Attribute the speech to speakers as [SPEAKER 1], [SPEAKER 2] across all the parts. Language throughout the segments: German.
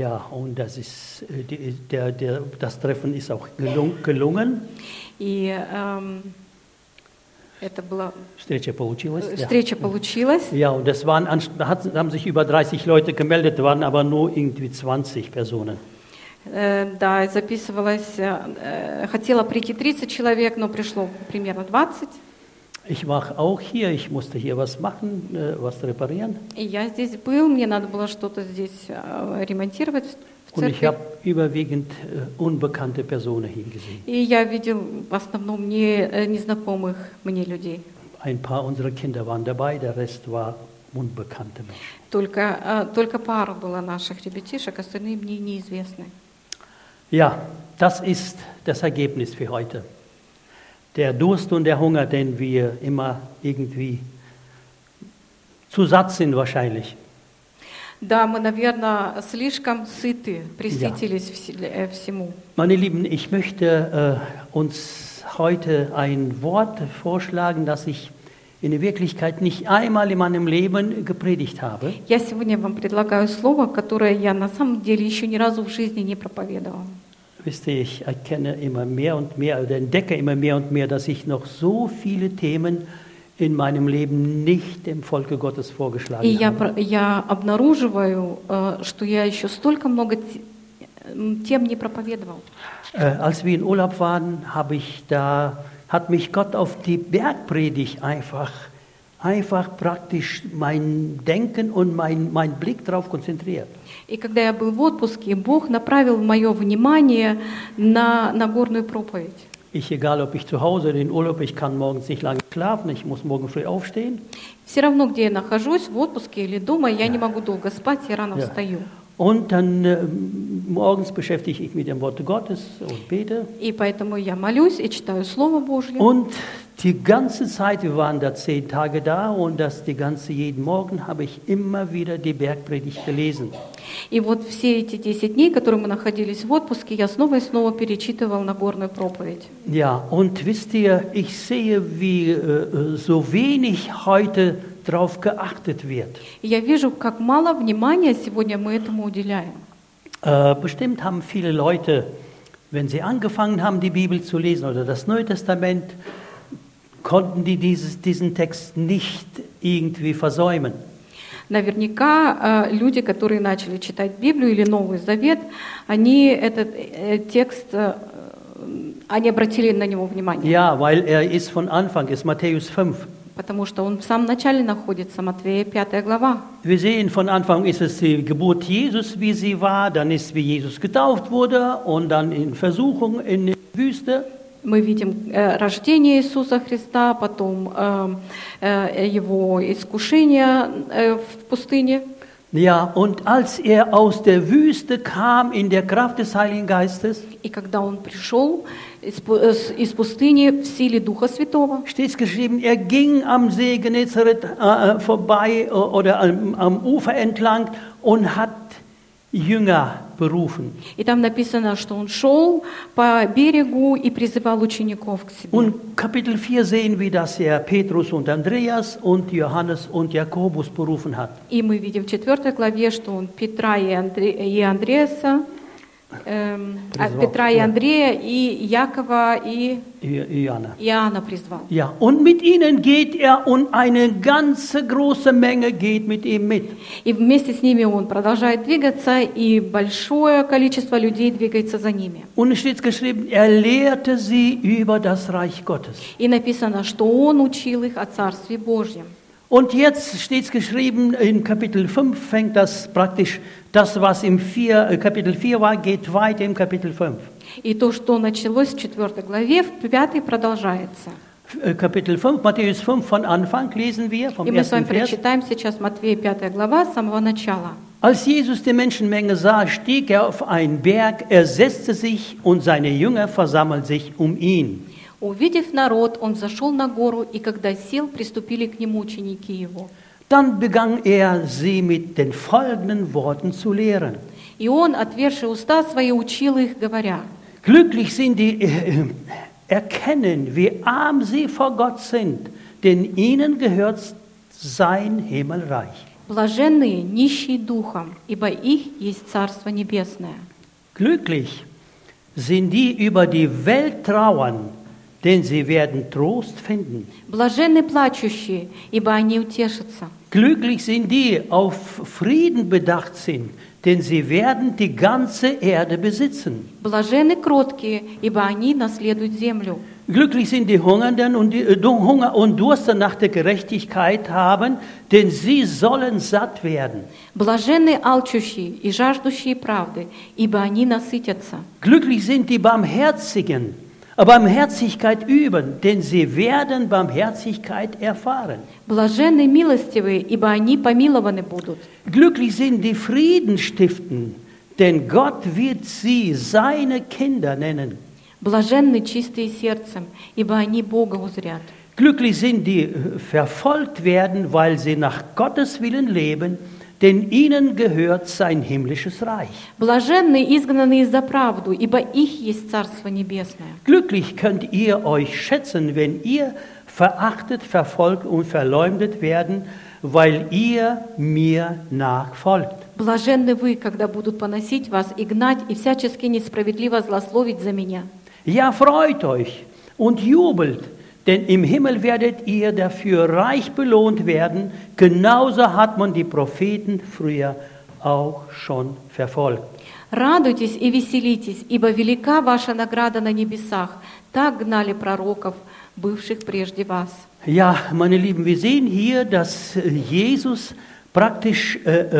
[SPEAKER 1] Ja, und das Treffen ist auch gelungen.
[SPEAKER 2] И это была
[SPEAKER 1] Встреча получилась.
[SPEAKER 2] встреча получилась.
[SPEAKER 1] Ja, und haben sich über 30 Leute gemeldet, waren aber nur irgendwie 20 Personen.
[SPEAKER 2] Да, записывалось, хотела прийти 30 человек, но пришло примерно 20.
[SPEAKER 1] Ich war auch hier, ich musste hier was machen, was reparieren.
[SPEAKER 2] И я здесь был, мне надо было что-то здесь ремонтировать в
[SPEAKER 1] Und ich
[SPEAKER 2] церкви.
[SPEAKER 1] habe überwiegend unbekannte Personen hingesehen.
[SPEAKER 2] И я видел в основном незнакомых мне людей.
[SPEAKER 1] Ein paar unserer Kinder waren dabei, der Rest war unbekannte Menschen.
[SPEAKER 2] Только пара была наших ребятишек, остальные мне неизвестны.
[SPEAKER 1] Ja, das ist das Ergebnis für heute. Der Durst und der Hunger, den wir immer irgendwie zu satt sind wahrscheinlich.
[SPEAKER 2] Да, мы, наверное, слишком сыты, пресытились всему.
[SPEAKER 1] Meine Lieben, ich möchte uns heute ein Wort vorschlagen, das ich in der Wirklichkeit nicht einmal in meinem Leben gepredigt habe.
[SPEAKER 2] Я сегодня вам предлагаю слово, которое я на самом деле еще ни разу в жизни не проповедовала.
[SPEAKER 1] Wisst ihr, ich erkenne immer mehr und mehr oder entdecke immer mehr und mehr, dass ich noch so viele Themen in meinem Leben nicht dem Volke Gottes vorgeschlagen
[SPEAKER 2] И
[SPEAKER 1] habe.
[SPEAKER 2] я обнаруживаю, что я еще столько много тем не проповедовал.
[SPEAKER 1] Als wir in Urlaub waren, hat mich Gott auf die Bergpredigt einfach praktisch mein Denken und mein Blick darauf konzentriert.
[SPEAKER 2] И когда я был в отпуске, Бог направил мое внимание на Нагорную проповедь.
[SPEAKER 1] Egal ob ich zu Hause oder in Urlaub, ich kann morgens nicht lange schlafen, ich muss morgen früh aufstehen.
[SPEAKER 2] Все равно, где я нахожусь, в отпуске или дома, я не могу долго спать, я рано встаю.
[SPEAKER 1] Und dann morgens beschäftige ich mich mit dem Wort Gottes und bete.
[SPEAKER 2] И поэтому я молюсь и читаю Слово Божье.
[SPEAKER 1] Und die ganze Zeit, wir waren da 10 Tage da und jeden Morgen habe ich immer wieder die Bergpredigt gelesen.
[SPEAKER 2] И вот все эти 10 дней, которые мы находились в отпуске, я снова и снова перечитывал Нагорную проповедь.
[SPEAKER 1] Ja, und wisst ihr, ich sehe, wie so wenig heute darauf geachtet wird.
[SPEAKER 2] И я вижу, как мало внимания сегодня мы этому уделяем.
[SPEAKER 1] Bestimmt haben viele Leute, wenn sie angefangen haben, die Bibel zu lesen oder das Neue Testament, konnten die diesen Text nicht irgendwie versäumen.
[SPEAKER 2] Наверняка люди, которые начали читать Библию или Новый Завет, они этот текст, они обратили на него внимание.
[SPEAKER 1] Ja, weil ist von Anfang, ist Matthäus 5.
[SPEAKER 2] Потому что он в самом начале находится, Матфея 5 глава.
[SPEAKER 1] Wir sehen, von Anfang ist es die Geburt Jesus, wie sie war, dann ist, wie Jesus getauft wurde und dann in Versuchung in der Wüste.
[SPEAKER 2] Мы видим рождение Иисуса Христа, потом его искушение в пустыне.
[SPEAKER 1] Ja, und als aus der Wüste kam in der Kraft des Heiligen Geistes,
[SPEAKER 2] И когда он пришел из пустыни в силе Духа Святого,
[SPEAKER 1] steht geschrieben, ging am See Genezareth vorbei oder am Ufer entlang und hat Jünger berufen.
[SPEAKER 2] и там написано, что он шел по берегу и призывал учеников к себе.
[SPEAKER 1] Und Kapitel 4 sehen wir, dass Petrus und Andreas und Johannes und Jakobus berufen hat.
[SPEAKER 2] И мы видим в 4 главе, что он Петра и Андреаса, Петра и Андрея, и Якова, и Иоанна призвал.
[SPEAKER 1] Ja, und mit ihnen geht und eine ganze große Menge geht mit ihm mit.
[SPEAKER 2] И вместе с ними он продолжает двигаться, и большое количество людей двигается за ними.
[SPEAKER 1] Und es steht geschrieben, lehrte sie über das Reich Gottes.
[SPEAKER 2] И написано, что он учил их о Царстве Божьем.
[SPEAKER 1] Und jetzt steht es geschrieben, in Kapitel 5 fängt das praktisch, das was im Kapitel 4 war, geht weiter im Kapitel 5.
[SPEAKER 2] И то, что началось в 4 главе, в 5 продолжается.
[SPEAKER 1] Kapitel 5, Matthäus 5 von Anfang lesen wir, vom
[SPEAKER 2] И мы с вами
[SPEAKER 1] ersten Vers.
[SPEAKER 2] прочитаем сейчас Матфея 5 глава с самого начала.
[SPEAKER 1] Als Jesus die Menschenmenge sah, stieg auf einen Berg, setzte sich und seine Jünger versammelten sich um ihn.
[SPEAKER 2] Увидев народ, он взошел на гору, и когда сел, приступили к нему ученики его.
[SPEAKER 1] Dann begann sie mit den folgenden Worten zu lehren.
[SPEAKER 2] И он, отверши уста свои, учил их, говоря:
[SPEAKER 1] Glücklich sind die erkennen, wie arm sie vor Gott sind, denn ihnen gehört sein Himmelreich.
[SPEAKER 2] Блаженные нищие духом, ибо их есть Царство Небесное.
[SPEAKER 1] Glücklich sind die über die Welt trauern, denn sie werden Trost finden.
[SPEAKER 2] Блаженны плачущие, ибо они утешатся.
[SPEAKER 1] Glücklich sind die auf Frieden bedacht sind, denn sie werden die ganze Erde besitzen.
[SPEAKER 2] Блаженны кроткие, ибо они наследуют землю.
[SPEAKER 1] Glücklich sind die Hungernden und die Hunger und Durste nach der Gerechtigkeit haben, denn sie sollen satt werden.
[SPEAKER 2] Блаженны алчущие и жаждущие правды, ибо они насытятся.
[SPEAKER 1] Glücklich sind die Barmherzigen, Barmherzigkeit üben, denn sie werden Barmherzigkeit erfahren.
[SPEAKER 2] Блаженны милостивые, ибо они помилованы будут.
[SPEAKER 1] Glücklich sind die Frieden stiften, denn Gott wird sie seine Kinder nennen.
[SPEAKER 2] Блаженны чистые сердцем, ибо они Бога узрят.
[SPEAKER 1] Glücklich sind die verfolgt werden, weil sie nach Gottes Willen leben, denn ihnen gehört sein himmlisches Reich.
[SPEAKER 2] Блаженны изгнанные за правду, ибо их есть Царство Небесное.
[SPEAKER 1] Glücklich könnt ihr euch schätzen, wenn ihr verachtet, verfolgt und verleumdet werden, weil ihr mir nachfolgt.
[SPEAKER 2] Блаженны вы, когда будут поносить вас и гнать, и всячески несправедливо злословить за меня.
[SPEAKER 1] Ja, freut euch und jubelt, denn im Himmel werdet ihr dafür reich belohnt werden. Genauso hat man die Propheten früher auch schon verfolgt.
[SPEAKER 2] Радуйтесь и веселитесь, ибо велика ваша награда на небесах. Так гнали пророков, бывших прежде вас.
[SPEAKER 1] Ja, meine Lieben, wir sehen hier, dass Jesus praktisch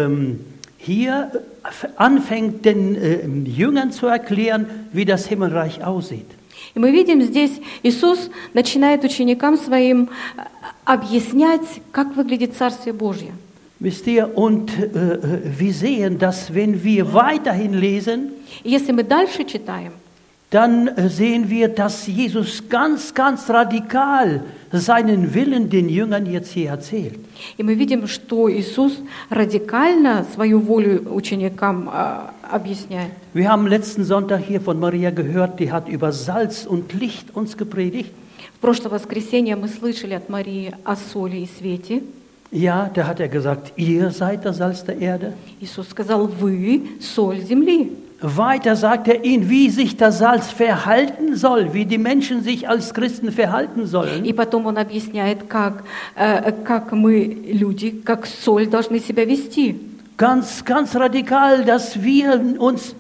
[SPEAKER 1] hier anfängt, den Jüngern zu erklären, wie das Himmelreich aussieht.
[SPEAKER 2] И мы видим здесь, Иисус начинает ученикам своим объяснять, как выглядит Царствие Божье.
[SPEAKER 1] Wisst ihr, und wir sehen, dass wenn wir weiterhin lesen,
[SPEAKER 2] Если мы дальше читаем,
[SPEAKER 1] dann sehen wir, dass Jesus ganz, ganz radikal seinen Willen den Jüngern jetzt hier erzählt.
[SPEAKER 2] и мы видим, что Иисус радикально свою волю ученикам объясняет.
[SPEAKER 1] Wir haben letzten Sonntag hier von Maria gehört, die hat über Salz und Licht uns gepredigt.
[SPEAKER 2] В прошлое воскресенье мы слышали от Марии о соли и свете.
[SPEAKER 1] Ja, da hat er gesagt, ihr seid das Salz der Erde.
[SPEAKER 2] Иисус сказал, вы соль земли.
[SPEAKER 1] Weiter sagt er ihnen, wie sich das Salz verhalten soll, wie die Menschen sich als Christen verhalten sollen.
[SPEAKER 2] И потом он объясняет, как мы, люди, как соль, должны себя вести.
[SPEAKER 1] Ganz, ganz radikal, dass wir uns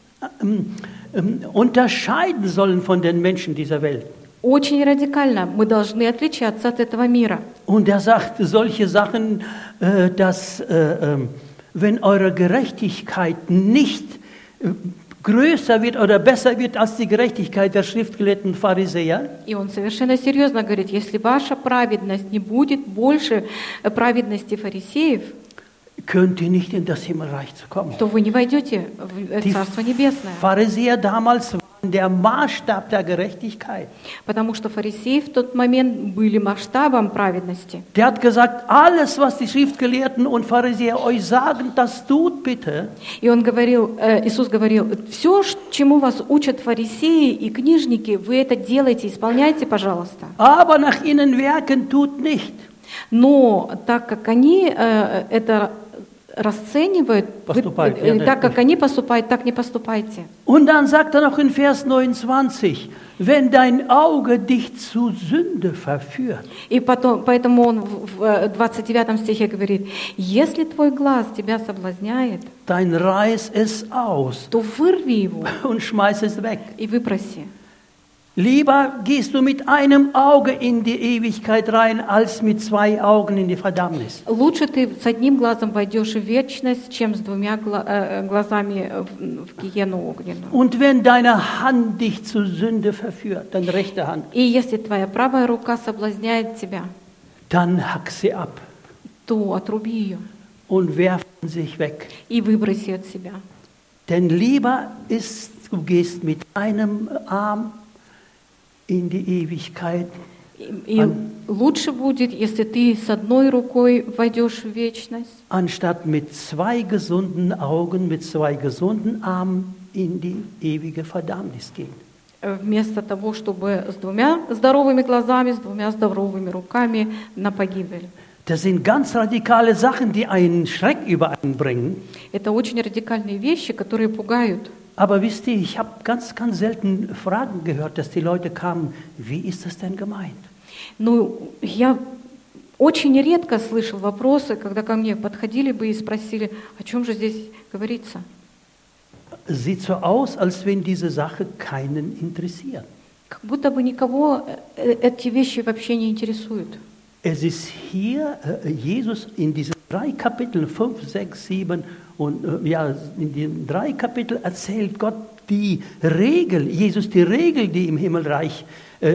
[SPEAKER 1] unterscheiden sollen von den Menschen dieser Welt.
[SPEAKER 2] Очень радикально. Мы должны отличаться от этого мира.
[SPEAKER 1] Und er sagt solche Sachen, dass wenn eure Gerechtigkeit nicht größer wird oder besser wird als die Gerechtigkeit der Schriftgelehrten Pharisäer,
[SPEAKER 2] И он совершенно серьезно говорит, если ваша праведность не будет больше праведности фарисеев,
[SPEAKER 1] könnt ihr nicht in das Himmelreich kommen.
[SPEAKER 2] то вы не войдете в Царство Небесное.
[SPEAKER 1] Pharisäer damals waren der Maßstab der Gerechtigkeit.
[SPEAKER 2] Потому что фарисеи в тот момент были масштабом праведности.
[SPEAKER 1] Der hat gesagt, alles, was die Schriftgelehrten und Pharisäer euch sagen, das tut bitte.
[SPEAKER 2] И он говорил, Иисус говорил, все, чему вас учат фарисеи и книжники, вы это делаете, исполняйте, пожалуйста.
[SPEAKER 1] Aber nach innen Werken tut nicht.
[SPEAKER 2] Но так как они это расценивают, так как они поступают, так не поступайте.
[SPEAKER 1] Und dann sagt er noch in Vers 29, wenn dein Auge dich zu Sünde verführt.
[SPEAKER 2] И поэтому он в 29 стихе говорит, если твой глаз тебя соблазняет,
[SPEAKER 1] Dann reiß es aus
[SPEAKER 2] то вырви его
[SPEAKER 1] und schmeiß es weg.
[SPEAKER 2] и выброси.
[SPEAKER 1] Lieber gehst du mit einem Auge in die Ewigkeit rein, als mit zwei Augen in die Verdammnis.
[SPEAKER 2] Лучше ты с одним глазом войдешь в вечность, чем с двумя глазами в гиену огненную.
[SPEAKER 1] Und wenn deine Hand dich zu Sünde verführt, deine rechte Hand,
[SPEAKER 2] И если твоя правая рука соблазняет тебя,
[SPEAKER 1] dann hack sie ab
[SPEAKER 2] то отруби ее
[SPEAKER 1] und werf sich weg.
[SPEAKER 2] и выброси от себя.
[SPEAKER 1] Denn lieber ist, du gehst mit einem Arm in die Ewigkeit.
[SPEAKER 2] И лучше будет, если ты с одной рукой войдешь в вечность,
[SPEAKER 1] anstatt mit zwei gesunden Augen, mit zwei gesunden Armen in die ewige Verdammnis gehen.
[SPEAKER 2] вместо того, чтобы с двумя здоровыми глазами, с двумя здоровыми руками на погибель.
[SPEAKER 1] Das sind ganz radikale Sachen, die einen Schreck über einen bringen.
[SPEAKER 2] Это очень радикальные вещи, которые пугают.
[SPEAKER 1] Aber wisst ihr, ich habe ganz, ganz selten Fragen gehört, dass die Leute kamen, wie ist das denn gemeint?
[SPEAKER 2] Ну, я очень редко слышал вопросы, когда ко мне подходили бы и спросили, о чем же здесь говорится.
[SPEAKER 1] Sieht so aus, als wenn diese Sache keinen interessiert.
[SPEAKER 2] Как будто бы никого эти вещи вообще не интересуют.
[SPEAKER 1] Es ist hier Jesus in diesen 3 Kapiteln, 5, 6, 7 und in den 3 Kapiteln erzählt Gott die Regel, Jesus die Regel, die im Himmelreich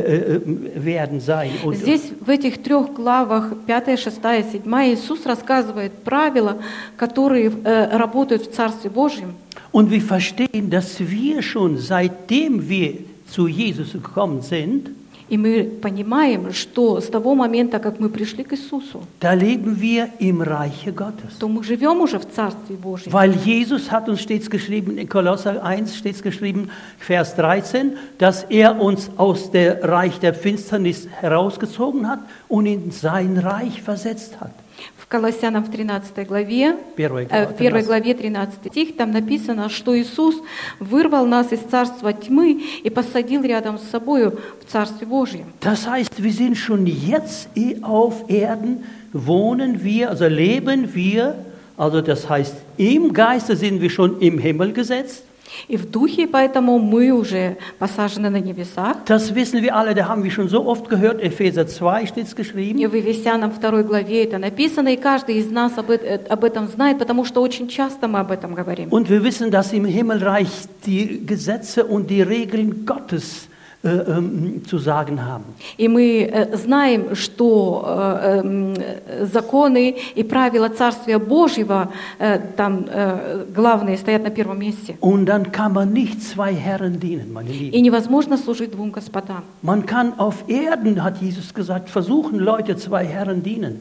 [SPEAKER 1] werden sein.
[SPEAKER 2] Здесь в этих 3 главах, 5, 6, 7, Иисус рассказывает правила, которые работают в Царстве Божьем.
[SPEAKER 1] Und wir verstehen, dass wir schon seitdem wir zu Jesus gekommen sind,
[SPEAKER 2] И мы понимаем, что с того момента, как мы пришли к Иисусу,
[SPEAKER 1] da leben wir im Reiche Gottes.
[SPEAKER 2] то мы живем уже в Царстве Божьем.
[SPEAKER 1] Weil Jesus hat uns stets geschrieben, in Kolosser 1 steht geschrieben, Vers 13, dass er uns aus der Reich der Finsternis herausgezogen hat und in sein Reich versetzt hat.
[SPEAKER 2] В Колоссянам в 13 главе, в 1 главе 13 стих, там написано, что Иисус вырвал нас из царства тьмы и посадил рядом с собою в Царстве Божьем.
[SPEAKER 1] Das heißt, wir sind schon jetzt auf Erden, wohnen wir, also leben wir, also das heißt, im Geiste sind wir schon im Himmel gesetzt.
[SPEAKER 2] И в духе, поэтому мы уже посажены на небесах.
[SPEAKER 1] Das wissen wir alle, da haben wir schon so oft gehört, Epheser 2 steht es geschrieben.
[SPEAKER 2] И в Ефесянам 2 главе это написано, и каждый из нас об этом знает, потому что очень часто мы об этом говорим.
[SPEAKER 1] Und wir wissen, dass im Himmelreich die Gesetze und die Regeln Gottes zu sagen haben.
[SPEAKER 2] И мы знаем, что законы и правила Царствия Божьего там главные стоят на первом месте.
[SPEAKER 1] Und dann kann man nicht 2 Herren dienen, meine Lieben.
[SPEAKER 2] И невозможно служить 2 господам.
[SPEAKER 1] Man kann auf Erden, hat Jesus gesagt, versuchen Leute 2 Herren dienen.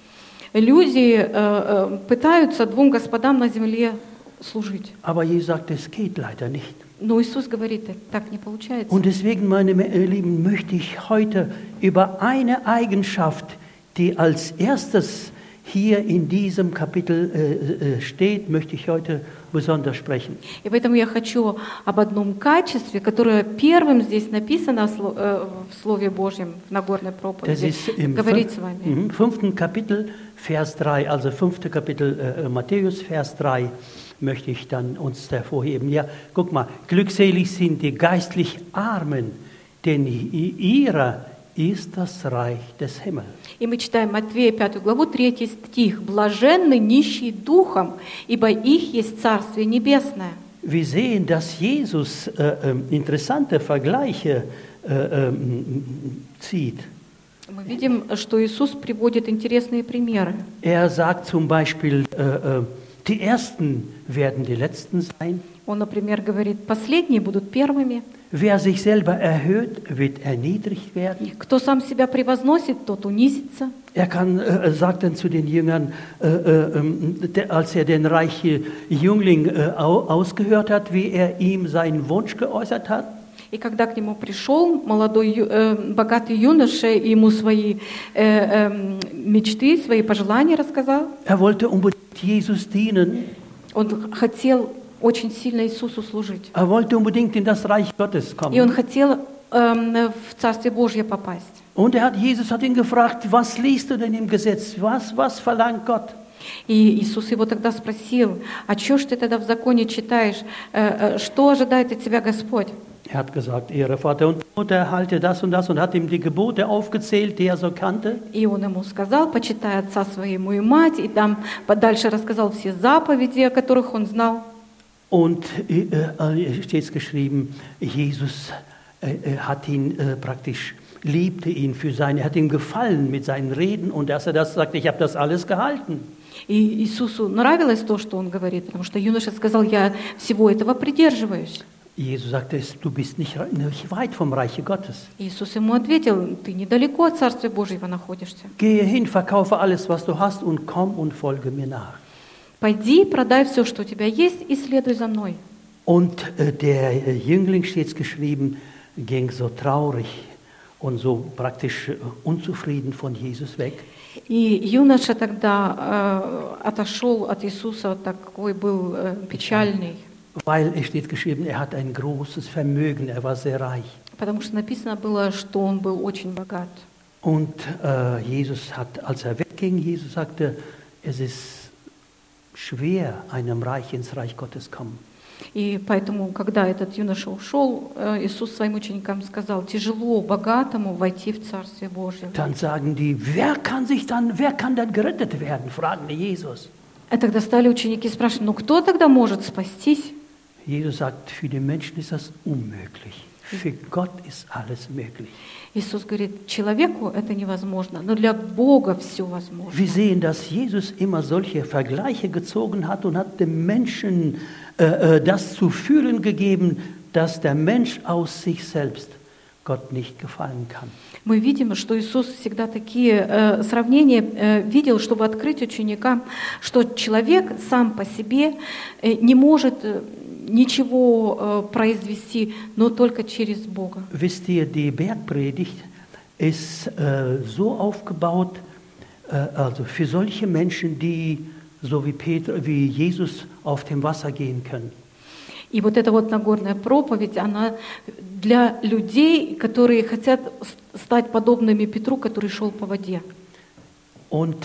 [SPEAKER 2] Люди пытаются 2 господам на земле служить.
[SPEAKER 1] Aber Jesus sagt, es geht leider nicht.
[SPEAKER 2] Но Иисус говорит, так не получается.
[SPEAKER 1] Und deswegen, meine Lieben, möchte ich heute über eine Eigenschaft, die als erstes hier in diesem Kapitel steht, möchte ich heute besonders sprechen.
[SPEAKER 2] И поэтому я хочу об одном качестве, которое первым здесь написано в Слове Божьем, в Нагорной проповеди, говорить с вами.
[SPEAKER 1] Im 5. Kapitel, Vers 3, also 5. Kapitel Matthäus, Vers 3. Möchte ich dann uns hervorheben. Ja, guck mal, glückselig sind die geistlich Armen, denn ihrer ist das Reich des Himmels.
[SPEAKER 2] И мы читаем Матвея 5 главу, 3 стих. «Блаженны нищие духом, ибо их есть Царствие Небесное».
[SPEAKER 1] Wir sehen, dass Jesus interessante Vergleiche zieht.
[SPEAKER 2] Мы видим, что Иисус приводит интересные примеры.
[SPEAKER 1] Er sagt zum Beispiel, die Ersten werden die Letzten sein.
[SPEAKER 2] Он, например, говорит, последние будут первыми.
[SPEAKER 1] Wer sich selber erhöht, wird erniedrigt werden.
[SPEAKER 2] Кто сам себя превозносит, тот унизится.
[SPEAKER 1] Er sagt dann zu den Jüngern, als er den reichen Jüngling ausgehört hat, wie er ihm seinen Wunsch geäußert hat.
[SPEAKER 2] И когда к нему пришел молодой, богатый юноша, и ему свои мечты, свои пожелания рассказал.
[SPEAKER 1] Er wollte unbedingt Jesus dienen.
[SPEAKER 2] Он хотел очень сильно Иисусу служить.
[SPEAKER 1] Er wollte unbedingt in das Reich Gottes kommen.
[SPEAKER 2] И он хотел в Царствие Божье попасть.
[SPEAKER 1] Und Jesus hat ihn gefragt, was liest du denn im Gesetz? Was verlangt Gott?
[SPEAKER 2] И Иисус его тогда спросил, а что ж ты тогда в законе читаешь? Что ожидает от тебя Господь?
[SPEAKER 1] Er hat gesagt, Ehre Vater und Mutter, halte das und hat ihm die Gebote aufgezählt, die er so kannte.
[SPEAKER 2] И он ему сказал, почитай отца своему и мать, и там дальше рассказал все заповеди, о которых он знал.
[SPEAKER 1] Und steht es geschrieben, Jesus hat ihn praktisch, liebte ihn er hat ihm gefallen mit seinen Reden und dass er das sagt, ich habe das alles gehalten.
[SPEAKER 2] И Иисусу нравилось то, что он говорит, потому что юноша сказал, я всего этого придерживаюсь.
[SPEAKER 1] Jesus sagte, du bist nicht weit vom Reiche Gottes.
[SPEAKER 2] Иисус ему ответил, ты недалеко от Царствия Божьего находишься.
[SPEAKER 1] Gehe hin, verkaufe alles, was du hast und komm und folge mir nach.
[SPEAKER 2] Пойди, продай все, что у тебя есть, и следуй за мной.
[SPEAKER 1] Und der Jüngling, steht es geschrieben, ging so traurig und so praktisch unzufrieden von Jesus weg.
[SPEAKER 2] И юноша тогда отошел от Иисуса, такой был печальный.
[SPEAKER 1] Weil es steht geschrieben, er hat ein großes Vermögen, er war sehr reich.
[SPEAKER 2] Потому что написано было, что он был очень богат.
[SPEAKER 1] Und Jesus hat, als er wegging, Jesus sagte, es ist schwer, einem Reich ins Reich Gottes kommen.
[SPEAKER 2] И поэтому, когда этот юноша ушел, Иисус своим ученикам сказал, тяжело богатому войти в Царствие Божие.
[SPEAKER 1] Dann sagen die, wer kann dann gerettet werden? Fragen die Jesus.
[SPEAKER 2] И тогда стали ученики спрашивать, ну кто тогда может спастись?
[SPEAKER 1] Jesus sagt, für die Menschen ist das unmöglich. Für Gott ist alles möglich.
[SPEAKER 2] Иисус говорит, человеку это невозможно, но для Бога все возможно.
[SPEAKER 1] Wir sehen, dass Jesus immer solche Vergleiche gezogen hat und hat dem Menschen das zu fühlen gegeben, dass der Mensch aus sich selbst Gott nicht gefallen kann.
[SPEAKER 2] Мы видим, что Иисус всегда такие сравнения видел, чтобы открыть ученикам, что человек сам по себе не может ничего произвести, но только через Бога.
[SPEAKER 1] Wisst ihr, die Bergpredigt ist so aufgebaut, also für solche Menschen, die so wie Jesus auf dem Wasser gehen können.
[SPEAKER 2] И вот эта вот Нагорная проповедь, она для людей, которые хотят стать подобными Петру, который шел по воде.
[SPEAKER 1] Und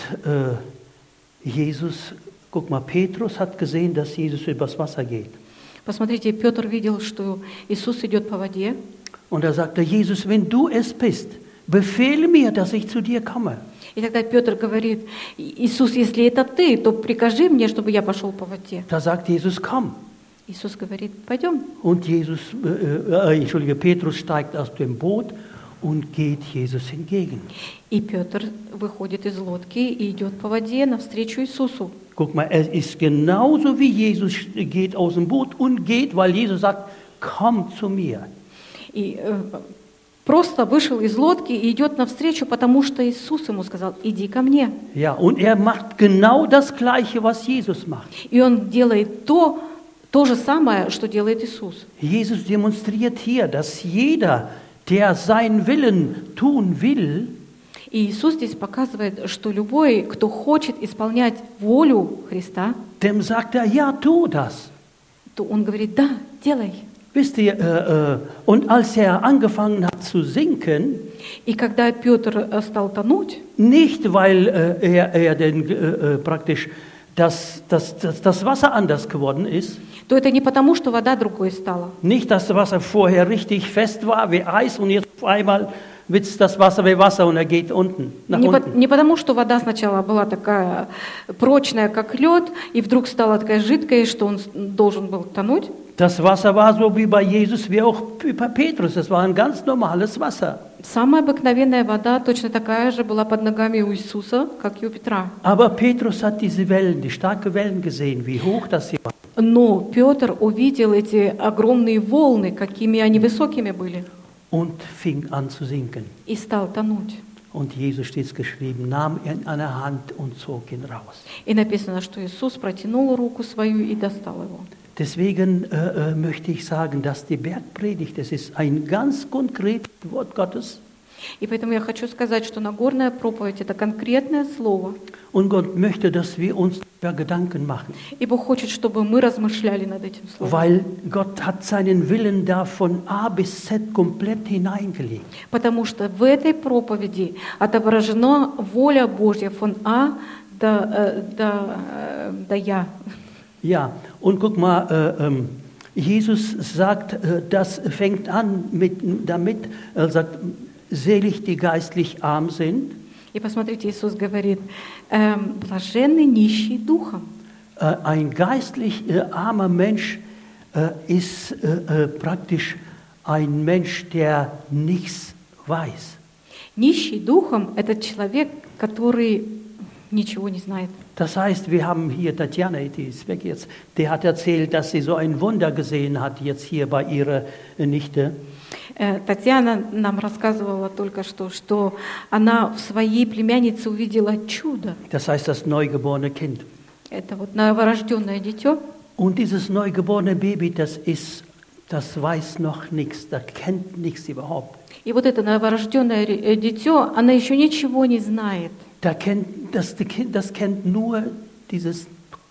[SPEAKER 1] Jesus, guck mal, Petrus hat gesehen, dass Jesus übers Wasser geht.
[SPEAKER 2] Посмотрите, Петр видел, что Иисус идет по воде.
[SPEAKER 1] Und er sagte, Jesus, wenn du es bist, befehle mir, dass ich zu dir komme.
[SPEAKER 2] И тогда Петр говорит, Иисус, если это ты, то прикажи мне, чтобы я пошел по воде.
[SPEAKER 1] Da sagt Jesus, komm.
[SPEAKER 2] Иисус говорит, пойдем.
[SPEAKER 1] Und Petrus steigt aus dem Boot und geht Jesus entgegen.
[SPEAKER 2] И Петр выходит из лодки и идет по воде навстречу Иисусу.
[SPEAKER 1] Guck mal, es ist genauso wie Jesus geht aus dem Boot und geht, weil Jesus sagt, komm zu mir.
[SPEAKER 2] И просто вышел из лодки и идет навстречу, потому что Иисус ему сказал, иди ко мне.
[SPEAKER 1] Ja, und er macht genau das Gleiche, was Jesus macht.
[SPEAKER 2] И он делает то же самое, что делает Иисус.
[SPEAKER 1] Jesus demonstriert hier, dass jeder, der seinen Willen tun will,
[SPEAKER 2] И Иисус здесь показывает, что любой, кто хочет исполнять волю Христа,
[SPEAKER 1] dem sagt er, ja, tu das.
[SPEAKER 2] то он говорит, да, делай.
[SPEAKER 1] Wisst ihr, und als er angefangen hat zu sinken,
[SPEAKER 2] И когда Петр стал тонуть,
[SPEAKER 1] nicht weil er praktisch das Wasser anders geworden ist,
[SPEAKER 2] то это не потому, что вода другой стала.
[SPEAKER 1] nicht, dass das Wasser vorher richtig fest war wie Eis und jetzt auf einmal wird das Wasser wie Wasser und er geht unten, nach unten.
[SPEAKER 2] Не потому, что вода сначала была такая прочная, как лед, и вдруг стала такая жидкая, что он должен был тонуть.
[SPEAKER 1] Das Wasser war so wie bei Jesus, wie auch bei Petrus. Es war ein ganz normales Wasser.
[SPEAKER 2] Самая обыкновенная вода точно такая же была под ногами у Иисуса, как и у Петра.
[SPEAKER 1] Aber Petrus hat diese Wellen, die starken Wellen gesehen, wie hoch das hier war.
[SPEAKER 2] Но Петр увидел эти огромные волны, какими они высокими были.
[SPEAKER 1] Und fing an zu sinken.
[SPEAKER 2] И стал тонуть.
[SPEAKER 1] Und Jesus steht geschrieben, nahm ihn an der Hand und zog ihn raus.
[SPEAKER 2] И написано, что Иисус протянул руку свою и достал его.
[SPEAKER 1] Deswegen möchte ich sagen, dass die Bergpredigt, das ist ein ganz konkretes Wort Gottes.
[SPEAKER 2] И поэтому я хочу сказать, что Нагорная проповедь – это конкретное слово.
[SPEAKER 1] Und Gott möchte, dass wir uns darüber Gedanken machen.
[SPEAKER 2] И Бог хочет, чтобы мы размышляли над этим словом.
[SPEAKER 1] Weil Gott hat seinen Willen da von A bis Z komplett hineingelegt.
[SPEAKER 2] Потому что в этой проповеди отображена воля Божья von A до Я.
[SPEAKER 1] Ja, und guck mal, Jesus sagt, das fängt an damit, er sagt, selig die geistlich arm sind.
[SPEAKER 2] И посмотрите, Иисус говорит, блаженны нищие духом.
[SPEAKER 1] Ein geistlich armer Mensch ist praktisch ein Mensch, der nichts weiß.
[SPEAKER 2] Нищий духом – это человек, который ничего не знает.
[SPEAKER 1] Das heißt, wir haben hier Tatjana, die ist weg jetzt, die hat erzählt, dass sie so ein Wunder gesehen hat, jetzt hier bei ihrer Nichte.
[SPEAKER 2] Татьяна нам рассказывала только что она в своей племяннице увидела чудо.
[SPEAKER 1] Das heißt, das neugeborene Kind.
[SPEAKER 2] Это вот новорожденное дитё.
[SPEAKER 1] Und dieses neugeborene Baby, das das weiß noch nichts, das kennt nichts überhaupt.
[SPEAKER 2] И вот это новорожденное дитё, она еще ничего не знает.
[SPEAKER 1] Das kennt nur dieses,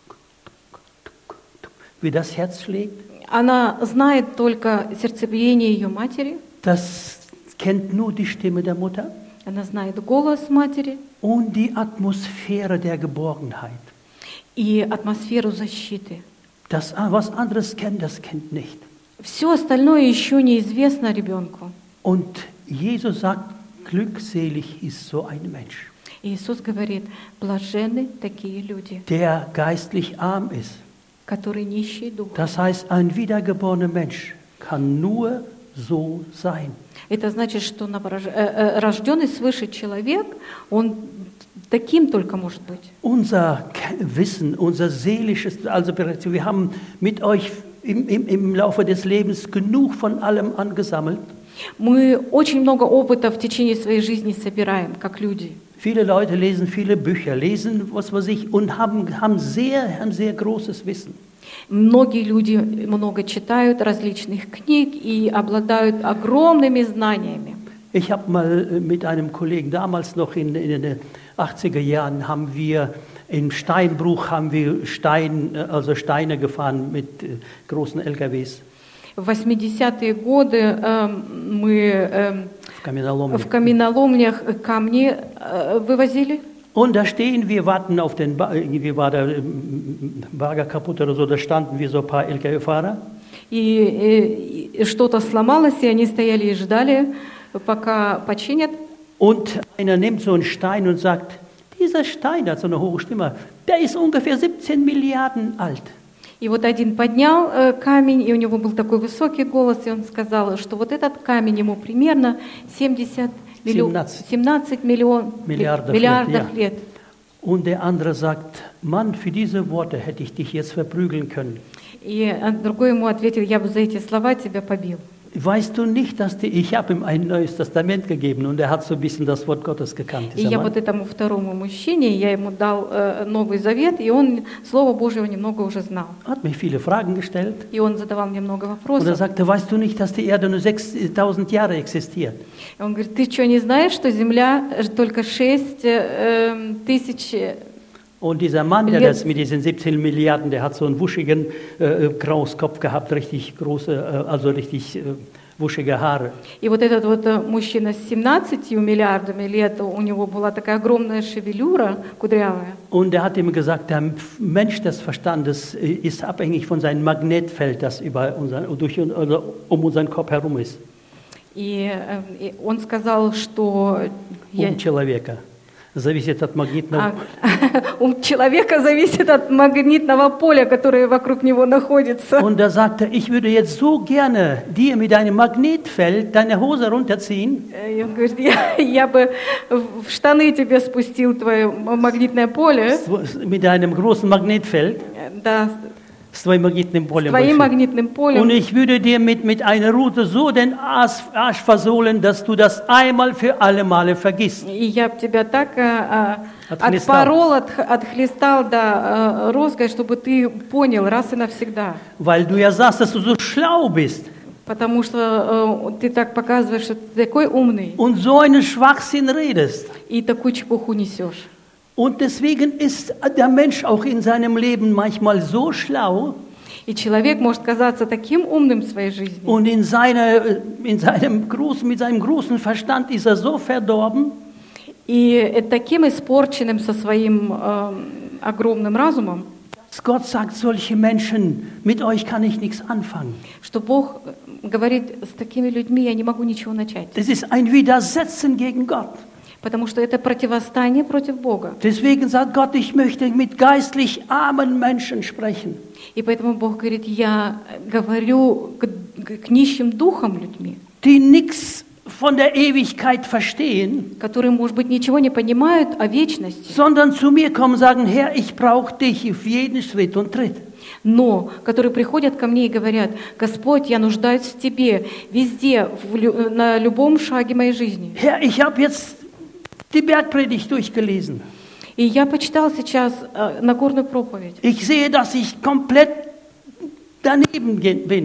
[SPEAKER 1] wie das Herz schlägt.
[SPEAKER 2] Она знает только сердцебиение ее матери,
[SPEAKER 1] Das kennt nur die Stimme der Mutter
[SPEAKER 2] она знает голос матери
[SPEAKER 1] und die Atmosphäre der Geborgenheit.
[SPEAKER 2] и атмосферу защиты.
[SPEAKER 1] Das, was anderes kennt, das kennt nicht.
[SPEAKER 2] Все остальное еще неизвестно ребенку.
[SPEAKER 1] Und Jesus sagt, glückselig ist so ein Mensch,
[SPEAKER 2] И Иисус говорит, блаженны такие люди,
[SPEAKER 1] der geistlich arm ist.
[SPEAKER 2] которые нищие духом.
[SPEAKER 1] Das heißt, ein wiedergeborener Mensch kann nur so sein.
[SPEAKER 2] Это значит, что рожденный свыше человек, он таким только может быть.
[SPEAKER 1] Unser Wissen, unser seelisches, also wir haben mit euch im Laufe des Lebens genug von allem angesammelt.
[SPEAKER 2] Мы очень много опыта в течение своей жизни собираем, как люди.
[SPEAKER 1] Viele Leute lesen viele Bücher, lesen was weiß ich und haben sehr großes Wissen.
[SPEAKER 2] Многие люди много читают различных книг и обладают огромными знаниями.
[SPEAKER 1] Ich habe mal mit einem Kollegen, damals noch in den 80er Jahren, haben wir in Steinbruch Steine gefahren mit großen LKWs.
[SPEAKER 2] В 80-е годы мы
[SPEAKER 1] в
[SPEAKER 2] в каменоломнях камни вывозили.
[SPEAKER 1] Und da stehen wir, warten auf den irgendwie war der Bagger kaputt oder so, da standen wir so ein paar LKW-Fahrer.
[SPEAKER 2] И что-то сломалось, и они стояли и ждали, пока починят.
[SPEAKER 1] Und einer nimmt so einen Stein und sagt, dieser Stein hat so eine hohe Stimme, der ist ungefähr 17 Milliarden alt.
[SPEAKER 2] И вот один поднял камень, и у него был такой высокий голос, и он сказал, что вот этот камень ему примерно 17 миллиардов лет.
[SPEAKER 1] Und der andere sagt, Mann, für diese Worte hätte ich dich jetzt verprügeln können.
[SPEAKER 2] И другой ему ответил, я бы за эти слова тебя побил.
[SPEAKER 1] Weißt du nicht, dass ich habe ihm ein neues Testament gegeben und er hat so ein bisschen das Wort Gottes gekannt.
[SPEAKER 2] И я вот этому второму мужчине, я ему дал Новый Завет, и он Слово Божьего немного уже знал.
[SPEAKER 1] Hat mir viele Fragen gestellt.
[SPEAKER 2] И он задавал мне много
[SPEAKER 1] Und er
[SPEAKER 2] вопросов.
[SPEAKER 1] sagte, weißt du nicht, dass die Erde nur 6000 Jahre existiert?
[SPEAKER 2] И он говорит, ты что, не знаешь, что Земля только 6 тысяч...
[SPEAKER 1] Und dieser Mann, der das mit diesen 17 Milliarden, der hat so einen wuschigen Krauskopf gehabt, richtig große, also richtig wuschige Haare.
[SPEAKER 2] И вот этот вот мужчина с 17 миллиардами лет, у него была такая огромная шевелюра кудрявая.
[SPEAKER 1] Und er hat ihm gesagt, der Mensch des Verstandes ist abhängig von seinem Magnetfeld, das um unseren Kopf herum ist.
[SPEAKER 2] И он сказал, что...
[SPEAKER 1] Человека. Зависит от магнитного
[SPEAKER 2] У человека зависит от магнитного поля, которое вокруг него находится.
[SPEAKER 1] Und er sagte, ich würde jetzt so gerne dir mit deinem Magnetfeld deine Hose runterziehen.
[SPEAKER 2] И он говорит, я бы в штаны тебе спустил твое магнитное поле.
[SPEAKER 1] Mit deinem großen Magnetfeld.
[SPEAKER 2] Да.
[SPEAKER 1] С твоим магнитным полем.
[SPEAKER 2] Твоим магнитным полем.
[SPEAKER 1] Und ich würde dir mit einer Rute so den Arsch versohlen, dass du das einmal für alle Male vergisst.
[SPEAKER 2] И я бы тебя так отпорол, отхлестал до розгой, чтобы ты понял раз и навсегда.
[SPEAKER 1] Weil du ja sagst, dass du so schlau bist.
[SPEAKER 2] Потому что ты так показываешь, что ты такой умный.
[SPEAKER 1] Und so einen Schwachsinn redest.
[SPEAKER 2] И такую чепуху несешь.
[SPEAKER 1] Und deswegen ist der Mensch auch in seinem Leben manchmal so schlau.
[SPEAKER 2] И человек может казаться таким умным в своей жизни.
[SPEAKER 1] Und mit seinem großen Verstand ist er so verdorben.
[SPEAKER 2] И таким испорченным со своим огромным разумом.
[SPEAKER 1] Gott sagt, solche Menschen, mit euch kann ich nichts anfangen.
[SPEAKER 2] Что Бог говорит, с такими людьми я не могу ничего начать.
[SPEAKER 1] Das ist ein Widersetzen gegen Gott.
[SPEAKER 2] Потому что это противостояние против Бога.
[SPEAKER 1] Deswegen sagt Gott, ich möchte mit geistlich armen Menschen sprechen.
[SPEAKER 2] И поэтому Бог говорит, я говорю к нищим духом людьми.
[SPEAKER 1] Die nichts von der Ewigkeit verstehen,
[SPEAKER 2] которые, может быть, ничего не понимают о вечности,
[SPEAKER 1] sondern zu mir kommen und sagen, Herr, ich brauche dich auf jeden Schritt und Tritt.
[SPEAKER 2] но которые приходят ко мне и говорят, Господь, я нуждаюсь в Тебе везде, на любом шаге моей жизни.
[SPEAKER 1] Herr, ich habe jetzt die Bergpredigt durchgelesen.
[SPEAKER 2] И я почитал сейчас Нагорную проповедь.
[SPEAKER 1] Ich sehe, dass ich komplett daneben bin.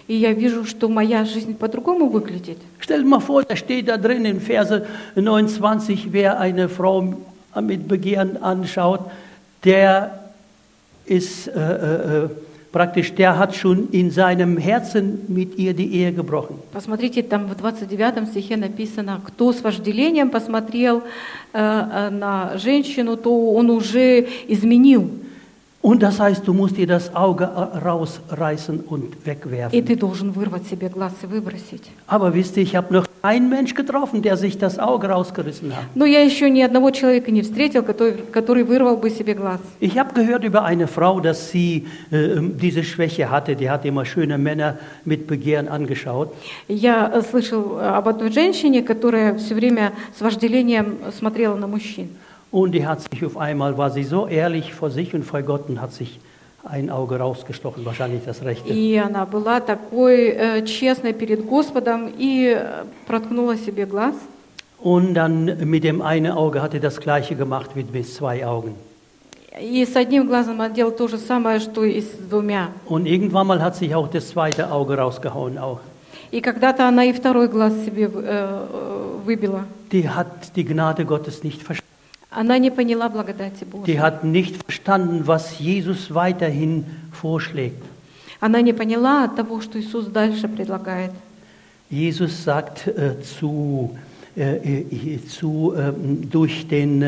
[SPEAKER 2] и я вижу, что моя жизнь по-другому выглядит.
[SPEAKER 1] Stell dir mal vor, da steht da drin in Verse 29, wer eine Frau mit Begehren anschaut, der ist praktisch, der hat schon in seinem Herzen mit ihr die Ehe gebrochen.
[SPEAKER 2] Посмотрите, там в 29 стихе написано, кто с вожделением посмотрел на женщину, то он уже изменил.
[SPEAKER 1] Und das heißt, du musst dir das Auge rausreißen und
[SPEAKER 2] И
[SPEAKER 1] wegwerfen.
[SPEAKER 2] ты должен вырвать себе глаз и выбросить.
[SPEAKER 1] Aber wisst ihr, ich habe noch keinen Mensch getroffen, der sich das Auge rausgerissen hat.
[SPEAKER 2] Но я еще ни одного человека не встретил, который вырвал бы себе глаз.
[SPEAKER 1] Ich habe gehört über eine Frau, dass sie diese Schwäche hatte. Die hat immer schöne Männer mit Begehren angeschaut.
[SPEAKER 2] Я слышал об одной женщине, которая все время с вожделением смотрела на мужчин.
[SPEAKER 1] Und die hat sich auf einmal, war sie so ehrlich vor sich und vor Gott und hat sich ein Auge rausgestochen, wahrscheinlich das rechte.
[SPEAKER 2] И она была такой честной перед Господом и проткнула себе глаз.
[SPEAKER 1] Und dann mit dem einen Auge hat er das Gleiche gemacht wie mit 2 Augen.
[SPEAKER 2] И с одним глазом она делала то же самое, что и с двумя.
[SPEAKER 1] Und irgendwann mal hat sich auch das zweite Auge rausgehauen auch.
[SPEAKER 2] И когда-то она и второй глаз себе выбила.
[SPEAKER 1] Die hat die Gnade Gottes nicht verstanden.
[SPEAKER 2] Она не поняла благодати
[SPEAKER 1] Die
[SPEAKER 2] Божьей.
[SPEAKER 1] hat nicht verstanden, was Jesus weiterhin vorschlägt.
[SPEAKER 2] Она не поняла того, что Иисус дальше предлагает.
[SPEAKER 1] Jesus sagt durch den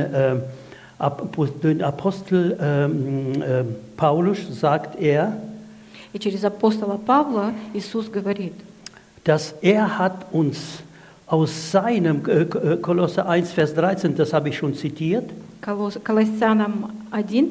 [SPEAKER 1] Apostel Paulus sagt er,
[SPEAKER 2] И через апостола Павла Иисус говорит,
[SPEAKER 1] dass er hat uns aus seinem, Kolosser 1, Vers 13, das habe ich schon zitiert,
[SPEAKER 2] Колоссянам 1,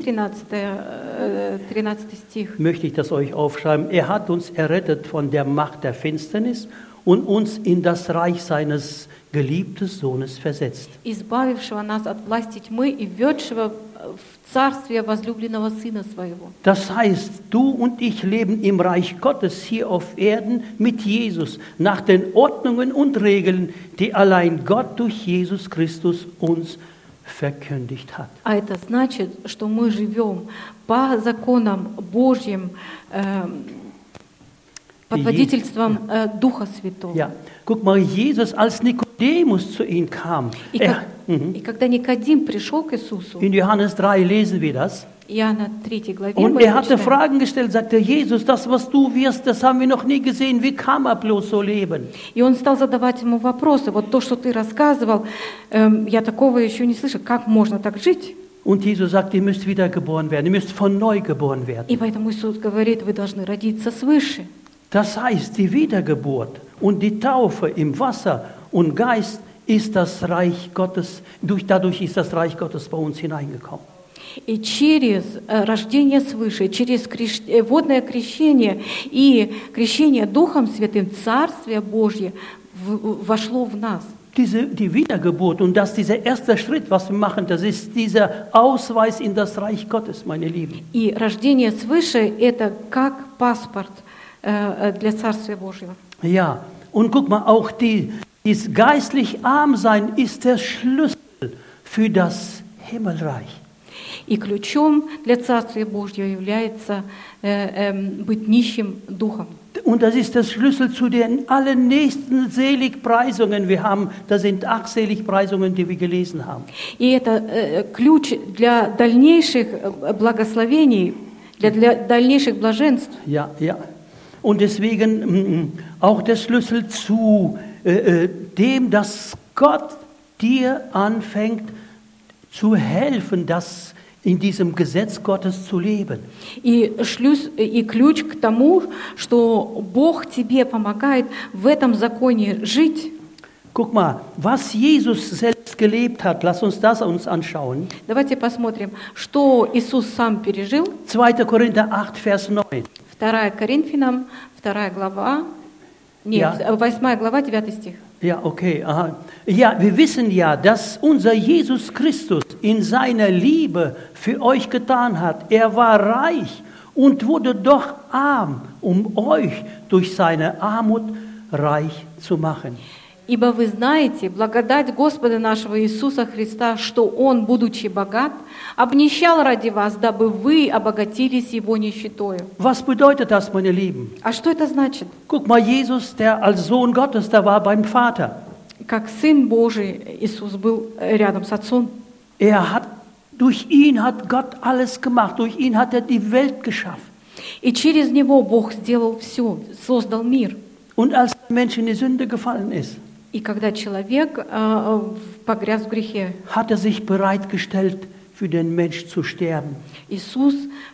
[SPEAKER 2] 13 стих.
[SPEAKER 1] möchte ich das euch aufschreiben. Er hat uns errettet von der Macht der Finsternis und uns in das Reich seines geliebten Sohnes versetzt.
[SPEAKER 2] Избавившего нас от власти тьмы и введшего в царствие возлюбленного Сына Своего.
[SPEAKER 1] Das heißt, du und ich leben im Reich Gottes hier auf Erden mit Jesus, nach den Ordnungen und Regeln, die allein Gott durch Jesus Christus uns verkündigt hat.
[SPEAKER 2] А это значит, что мы живем по законам Божьим, под водительством Духа Святого.
[SPEAKER 1] Ja, guck mal, Jesus, als Nikodemus zu ihm kam,
[SPEAKER 2] И когда Никодим пришел к Иисусу,
[SPEAKER 1] in Johannes 3 lesen wir das,
[SPEAKER 2] Иоанна 3 главе,
[SPEAKER 1] und
[SPEAKER 2] мы
[SPEAKER 1] er
[SPEAKER 2] это
[SPEAKER 1] hatte
[SPEAKER 2] читаем.
[SPEAKER 1] Fragen gestellt, sagte Jesus, das, was du wirst, das haben wir noch nie gesehen, wie kann er bloß so leben?
[SPEAKER 2] И он стал задавать ему вопросы. Вот то, что ты рассказывал, я такого еще не слышал. Как можно так жить?
[SPEAKER 1] Und Jesus sagt, ihr müsst wiedergeboren werden, ihr müsst von neu geboren werden.
[SPEAKER 2] И поэтому Иисус говорит, вы должны родиться свыше.
[SPEAKER 1] Das heißt, die Wiedergeburt und die Taufe im Wasser und Geist ist das Reich Gottes, dadurch ist das Reich Gottes bei uns hineingekommen.
[SPEAKER 2] И через рождение свыше, через водное крещение и крещение Духом Святым, Царствие Божье вошло в нас.
[SPEAKER 1] Die Wiedergeburt und dieser erste Schritt, was wir machen, das ist dieser Ausweis in das Reich Gottes, meine Lieben.
[SPEAKER 2] И рождение свыше – это как паспорт для Царствия Божьего.
[SPEAKER 1] Ja, und guck mal, auch dieses geistlich Armsein ist der Schlüssel für das Himmelreich.
[SPEAKER 2] И ключом для Царствия Божьего является быть нищим духом.
[SPEAKER 1] Und das ist der Schlüssel zu den allen nächsten Seligpreisungen. Das sind 8 Seligpreisungen, die wir gelesen haben.
[SPEAKER 2] И это ключ для дальнейших благословений, для дальнейших блаженств.
[SPEAKER 1] Ja, ja. Und deswegen auch der Schlüssel zu dem, dass Gott dir anfängt zu helfen, das in diesem Gesetz Gottes zu leben.
[SPEAKER 2] И ключ к тому, что Бог тебе помогает в этом законе жить.
[SPEAKER 1] Guck mal, was Jesus selbst gelebt hat, lass uns das uns anschauen.
[SPEAKER 2] Давайте посмотрим, что Иисус сам пережил.
[SPEAKER 1] 2. Korinther 8, Vers 9.
[SPEAKER 2] 2 Коринфянам, 2 глава, нет, 8 глава, 9 стих.
[SPEAKER 1] Ja, okay. Aha. Ja, wir wissen ja, dass unser Jesus Christus in seiner Liebe für euch getan hat. Er war reich und wurde doch arm, um euch durch seine Armut reich zu machen.
[SPEAKER 2] Ибо вы знаете, благодать Господа нашего Иисуса Христа, что Он, будучи богат, обнищал ради вас, дабы вы обогатились Его нищетою.
[SPEAKER 1] Was bedeutet das, meine Lieben?
[SPEAKER 2] А что это значит?
[SPEAKER 1] Guck mal, Jesus, der als Sohn Gottes, der war beim Vater.
[SPEAKER 2] Как Сын Божий Иисус был рядом с Отцом.
[SPEAKER 1] Durch ihn hat Gott alles gemacht, durch ihn hat er die Welt geschaffen.
[SPEAKER 2] И через Него Бог сделал все, создал мир.
[SPEAKER 1] Und als der Mensch in die Sünde gefallen ist,
[SPEAKER 2] И когда человек погряз в грехе,
[SPEAKER 1] hat er sich bereitgestellt, für den Mensch zu sterben.
[SPEAKER 2] Иисус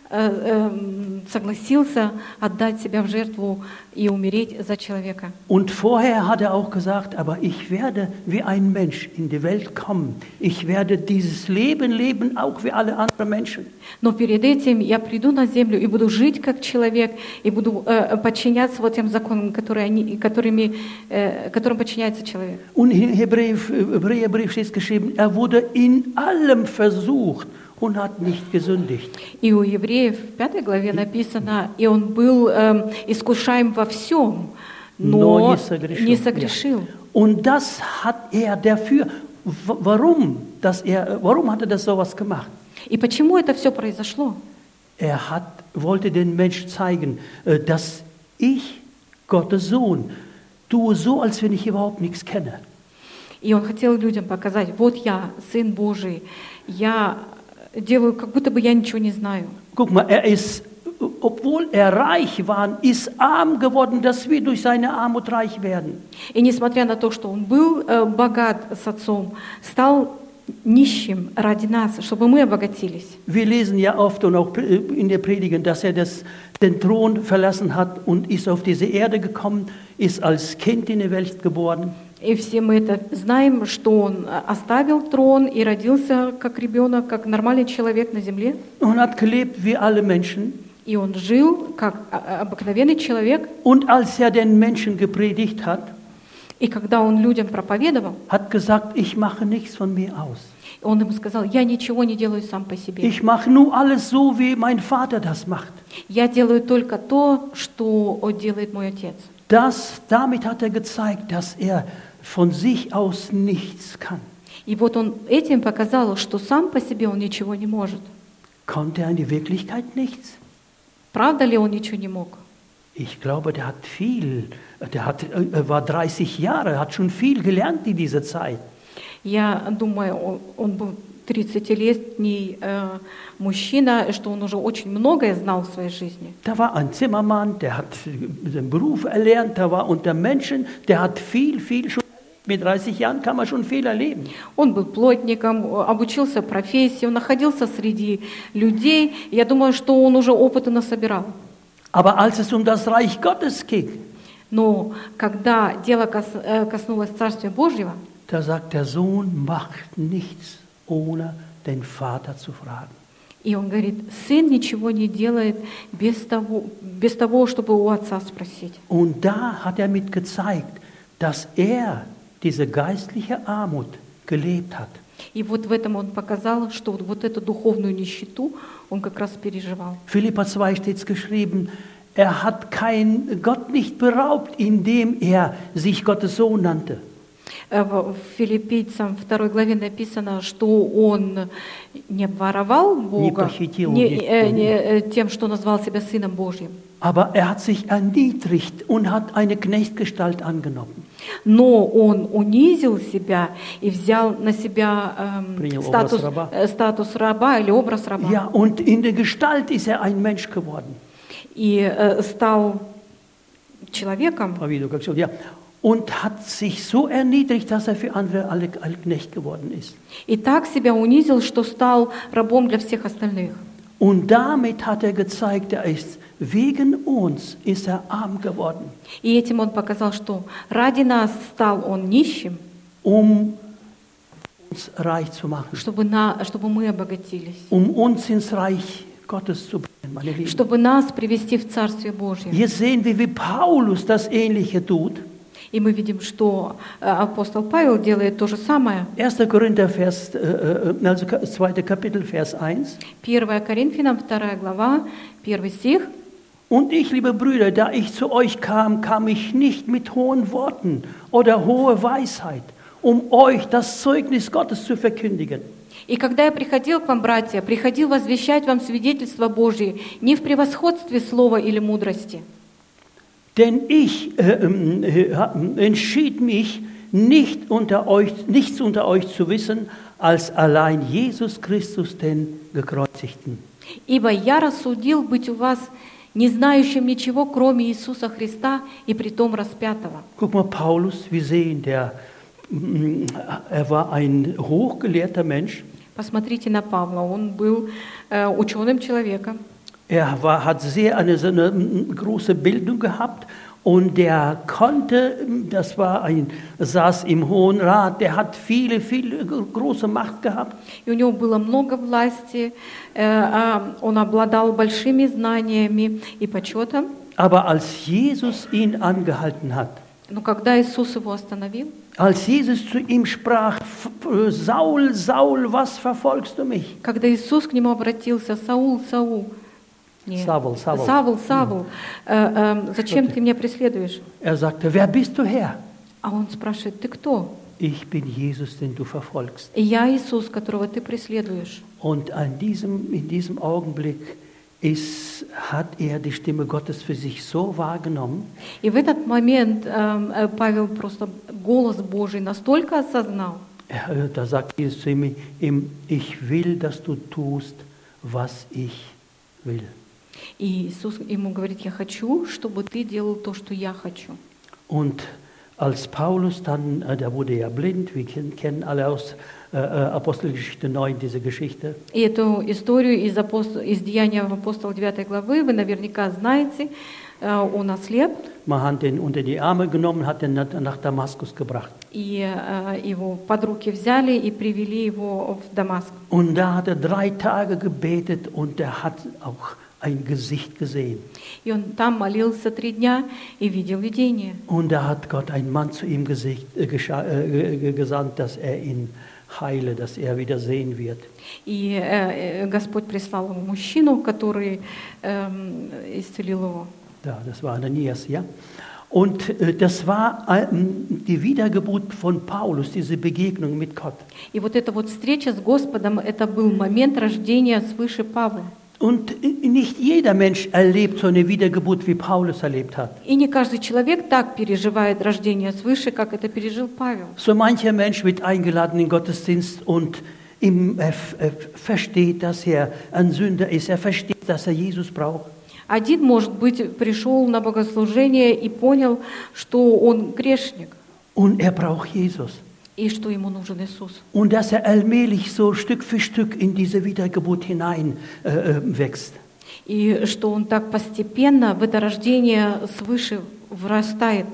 [SPEAKER 2] согласился отдать себя в жертву и умереть за человека.
[SPEAKER 1] Und vorher hat er auch gesagt, aber ich werde wie ein Mensch in die Welt kommen. Ich werde dieses Leben leben, auch wie alle anderen Menschen.
[SPEAKER 2] Но перед этим я приду на землю и буду жить как человек, и буду подчиняться вот тем законам, которым подчиняется человек.
[SPEAKER 1] Und im Hebräerbrief steht geschrieben, er wurde in allem versucht und hat nicht gesündigt.
[SPEAKER 2] И у евреев в 5 главе написано, и он был искушаем во всем, но не согрешил.
[SPEAKER 1] Und das hat er dafür, warum hat er das sowas gemacht?
[SPEAKER 2] И почему это все произошло?
[SPEAKER 1] Er wollte den Menschen zeigen, dass ich, Gottes Sohn, tue so, als wenn ich überhaupt nichts kenne.
[SPEAKER 2] И он хотел людям показать, вот я, Сын Божий, я делаю, как будто бы я ничего не знаю.
[SPEAKER 1] Guck mal, obwohl er reich war, ist arm geworden, dass wir durch seine Armut reich werden.
[SPEAKER 2] И несмотря на то, что он был богат с отцом, стал нищим ради нас, чтобы мы обогатились.
[SPEAKER 1] Wir lesen ja oft und auch in der Predigen, dass er den Thron verlassen hat und ist auf diese Erde gekommen, ist als Kind in die Welt geboren.
[SPEAKER 2] И все мы это знаем, что он оставил трон и родился как ребенок, как нормальный человек на земле.
[SPEAKER 1] Und hat gelebt wie alle Menschen.
[SPEAKER 2] И он жил как обыкновенный человек.
[SPEAKER 1] Und als er den Menschen gepredigt hat,
[SPEAKER 2] и когда он людям проповедовал,
[SPEAKER 1] hat gesagt, ich mache nichts von mir aus.
[SPEAKER 2] Он им сказал, я ничего не делаю сам по себе.
[SPEAKER 1] Ich mache nur alles so, wie mein Vater das macht.
[SPEAKER 2] Я делаю только то, что делает мой отец.
[SPEAKER 1] Damit hat er gezeigt, dass er von sich aus nichts kann.
[SPEAKER 2] И вот он этим показал, что сам по себе он ничего не может.
[SPEAKER 1] Konnte er in die Wirklichkeit nichts?
[SPEAKER 2] Правда ли он ничего не мог?
[SPEAKER 1] Ich glaube, er war 30 Jahre, hat schon viel gelernt in dieser Zeit.
[SPEAKER 2] Я думаю, он был 30-летний мужчина, что он уже очень многое знал в своей жизни.
[SPEAKER 1] Da war ein Zimmermann, der hat den Beruf erlernt, der war unter Menschen, der hat viel schon. Mit 30 Jahren kann man schon viel erleben.
[SPEAKER 2] Он был плотником, обучился профессии, он находился среди людей. Я думаю, что он уже опыта насобирал.
[SPEAKER 1] Aber als es das Reich Gottes ging,
[SPEAKER 2] но когда дело коснулось Царствия Божьего,
[SPEAKER 1] da sagt der Sohn macht nichts, ohne den Vater zu fragen.
[SPEAKER 2] И он говорит, сын ничего не делает без того, чтобы у отца спросить.
[SPEAKER 1] Und da hat er mit gezeigt, dass er diese geistliche Armut gelebt hat.
[SPEAKER 2] И вот в этом он показал, что вот эту духовную нищету он как раз переживал.
[SPEAKER 1] Philipper 2 steht geschrieben, er hat Gott nicht beraubt, indem er sich Gottes Sohn nannte.
[SPEAKER 2] В Филиппийцам 2 главе написано, что он не обворовал Бога тем, что назвал себя Сыном Божьим.
[SPEAKER 1] Aber er hat sich erniedrigt und hat eine Knechtgestalt angenommen.
[SPEAKER 2] Но он унизил себя и взял на себя статус раба или образ раба.
[SPEAKER 1] Ja, und in der Gestalt ist er ein Mensch geworden.
[SPEAKER 2] И стал человеком.
[SPEAKER 1] Ja. Und hat sich so erniedrigt, dass er für andere alle Knecht geworden ist.
[SPEAKER 2] И так себя унизил, что стал рабом для всех остальных.
[SPEAKER 1] Und damit hat er gezeigt, wegen uns ist er arm geworden.
[SPEAKER 2] И этим он показал, что ради нас стал он нищим,
[SPEAKER 1] uns reich zu machen,
[SPEAKER 2] чтобы мы обогатились,
[SPEAKER 1] uns ins Reich Gottes zu bringen, meine Lieben.
[SPEAKER 2] Чтобы нас привести в Царствие Божье.
[SPEAKER 1] Hier sehen wir, wie Paulus das Ähnliche tut.
[SPEAKER 2] И мы видим, что апостол Павел делает то же самое.
[SPEAKER 1] 1. Korinther, 2. Kapitel, Vers 1.
[SPEAKER 2] 1 Коринфянам, 2 глава, 1 стих.
[SPEAKER 1] Und ich, liebe Brüder, da ich zu euch kam, kam ich nicht mit hohen Worten oder hoher Weisheit, um euch das Zeugnis Gottes zu verkündigen.
[SPEAKER 2] И когда я приходил к вам, братья, приходил возвещать вам свидетельство Божье не в превосходстве слова или мудрости.
[SPEAKER 1] Denn ich entschied mich, nichts unter euch zu wissen, als allein Jesus Christus, den Gekreuzigten.
[SPEAKER 2] Ибо я рассудил быть у вас не знающим ничего, кроме Иисуса Христа и притом распятого.
[SPEAKER 1] Guck mal, Paulus, wir sehen, er war ein hochgelehrter Mensch.
[SPEAKER 2] Посмотрите на Павла, он был ученым человеком.
[SPEAKER 1] Hat so eine große Bildung gehabt und der konnte, saß im Hohen Rat, der hat viele große Macht gehabt.
[SPEAKER 2] И у него было много власти, он обладал большими знаниями и почетом.
[SPEAKER 1] Aber als Jesus ihn angehalten hat,
[SPEAKER 2] Но когда Иисус его остановил,
[SPEAKER 1] als Jesus zu ihm sprach, Saul, Saul, was verfolgst du mich?
[SPEAKER 2] когда Иисус к нему обратился, Саул, Саул, нет,
[SPEAKER 1] Савл,
[SPEAKER 2] Савл, зачем ты меня преследуешь?
[SPEAKER 1] Sagte, wer bist du, Herr?
[SPEAKER 2] А он спрашивает, ты кто?
[SPEAKER 1] Ich bin Jesus, den du verfolgst.
[SPEAKER 2] И я Иисус, которого ты преследуешь.
[SPEAKER 1] Und in diesem Augenblick hat die Stimme Gottes für sich so wahrgenommen.
[SPEAKER 2] И в этот момент Павел просто голос Божий настолько осознал.
[SPEAKER 1] Da sagt Jesus zu ihm, ich will, dass du tust, was ich will.
[SPEAKER 2] И Иисус ему говорит, я хочу, чтобы ты делал то, что я хочу.
[SPEAKER 1] Und als Paulus dann, der wurde ja blind, wir kennen alle aus Apostelgeschichte 9 diese Geschichte.
[SPEAKER 2] И эту историю из Деяния апостола 9 главы вы наверняка знаете. Он ослеп.
[SPEAKER 1] Man hat ihn unter die Arme genommen, hat ihn nach Damaskus gebracht.
[SPEAKER 2] И его под руки взяли и привели его в Дамаск.
[SPEAKER 1] Und da hat 3 Tage gebetet und er hat auch ein Gesicht gesehen.
[SPEAKER 2] И он там молился 3 дня и видел видение.
[SPEAKER 1] Und da hat Gott einen Mann zu ihm gesandt, dass er ihn heile, dass er wieder sehen wird.
[SPEAKER 2] И Господь прислал ему мужчину, который исцелил его.
[SPEAKER 1] Ja, das war Ananias, ja. Und das war die Wiedergeburt von Paulus, diese Begegnung mit Gott.
[SPEAKER 2] И вот эта вот встреча с Господом, это был момент рождения свыше Павла.
[SPEAKER 1] Und nicht jeder Mensch erlebt so eine Wiedergeburt, wie Paulus erlebt hat.
[SPEAKER 2] И не каждый человек так переживает рождение свыше, как это пережил Павел.
[SPEAKER 1] So mancher Mensch wird eingeladen in den Gottesdienst und versteht, dass er ein Sünder ist. Er versteht, dass er Jesus braucht.
[SPEAKER 2] Один, может быть, пришел на богослужение и понял, что он грешник.
[SPEAKER 1] Und er braucht Jesus.
[SPEAKER 2] И что ему нужен Иисус.
[SPEAKER 1] Und dass er allmählich so Stück für Stück in diese Wiedergeburt hinein wächst.
[SPEAKER 2] И что он так постепенно в это рождение свыше вырастает.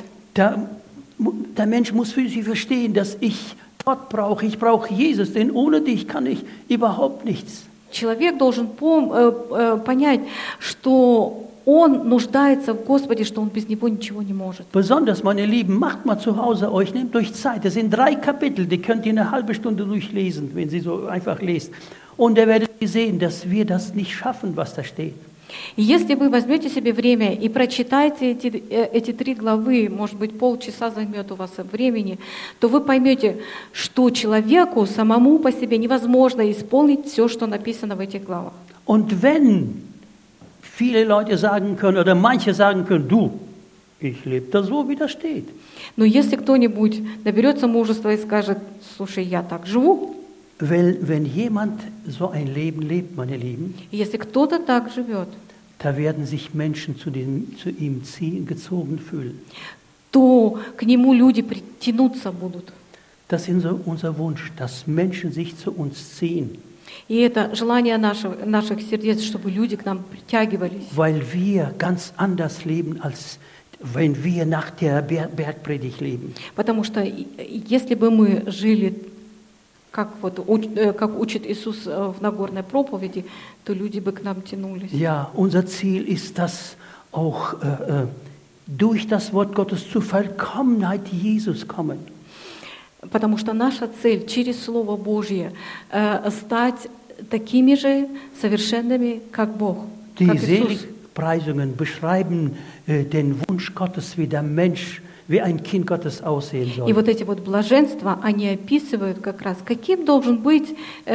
[SPEAKER 1] Der Mensch muss für sich verstehen, dass ich Gott brauche. Ich brauche Jesus, denn ohne dich kann ich überhaupt nichts.
[SPEAKER 2] Человек должен понять, что он нуждается в Господе, что он без Него ничего не может.
[SPEAKER 1] Besonders, meine Lieben, macht mal zu Hause euch, nehmt euch Zeit. Das sind 3 Kapitel, die könnt ihr eine halbe Stunde durchlesen, wenn sie so einfach lest. Und da werdet ihr sehen, dass wir das nicht schaffen, was da steht.
[SPEAKER 2] И если вы возьмете себе время и прочитаете эти 3 главы, может быть, полчаса займет у вас времени, то вы поймете, что человеку самому по себе невозможно исполнить все, что написано в этих главах.
[SPEAKER 1] Und wenn viele Leute sagen können, oder manche sagen können, du, ich lebe das so, wie das steht.
[SPEAKER 2] Но если кто-нибудь наберется мужества и скажет, слушай, я так живу,
[SPEAKER 1] Wenn jemand so ein Leben lebt, meine Lieben,
[SPEAKER 2] если кто-то так живет,
[SPEAKER 1] da werden sich Menschen zu ihm gezogen fühlen.
[SPEAKER 2] то к нему люди притянуться будут.
[SPEAKER 1] Das ist unser Wunsch, dass Menschen sich zu uns ziehen.
[SPEAKER 2] И это желание наших сердец, чтобы люди к нам притягивались.
[SPEAKER 1] Weil wir ganz anders leben, als wenn wir nach der Bergpredigt leben.
[SPEAKER 2] Потому что если бы мы жили как учит Иисус в Нагорной проповеди, то люди бы к нам тянулись.
[SPEAKER 1] Ja, unser Ziel ist, dass auch durch das Wort Gottes zur Vollkommenheit Jesus kommen.
[SPEAKER 2] Потому что наша цель через Слово Божье стать такими же совершенными, как Бог, как Иисус.
[SPEAKER 1] Lobpreisungen beschreiben den Wunsch Gottes, wie der Mensch, wie ein Kind Gottes aussehen
[SPEAKER 2] И
[SPEAKER 1] soll.
[SPEAKER 2] вот эти вот блаженства, они описывают как раз, каким должен быть,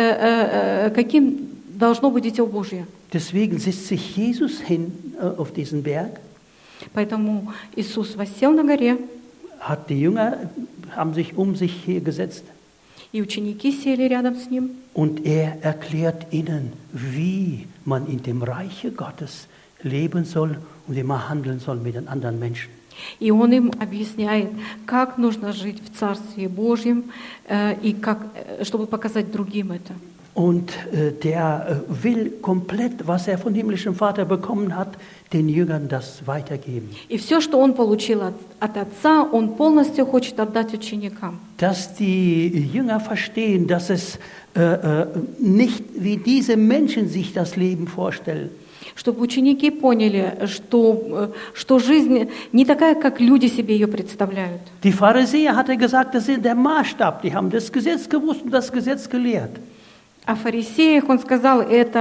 [SPEAKER 2] каким должно быть Дитя Божье.
[SPEAKER 1] Deswegen setzt sich Jesus hin auf diesen Berg.
[SPEAKER 2] Поэтому Иисус воссел на горе,
[SPEAKER 1] Die Jünger haben sich um sich hier gesetzt
[SPEAKER 2] и ученики сели рядом с ним.
[SPEAKER 1] und er erklärt ihnen, wie man in dem Reiche Gottes leben soll und wie man handeln soll mit den anderen Menschen.
[SPEAKER 2] И он им объясняет, как нужно жить в Царстве Божьем, и как, чтобы показать другим это.
[SPEAKER 1] Und der will komplett, was er vom himmlischen Vater bekommen hat, den Jüngern das weitergeben.
[SPEAKER 2] И все, что он получил от Отца, он полностью хочет отдать ученикам.
[SPEAKER 1] Dass die Jünger verstehen, dass es nicht wie diese Menschen sich das Leben vorstellen.
[SPEAKER 2] Чтобы ученики поняли, что жизнь не такая, как люди себе ее представляют.
[SPEAKER 1] Die Pharisäer hatte gesagt, das ist der Maßstab. Die haben das Gesetz gewusst und das Gesetz gelehrt.
[SPEAKER 2] О фарисеях он сказал,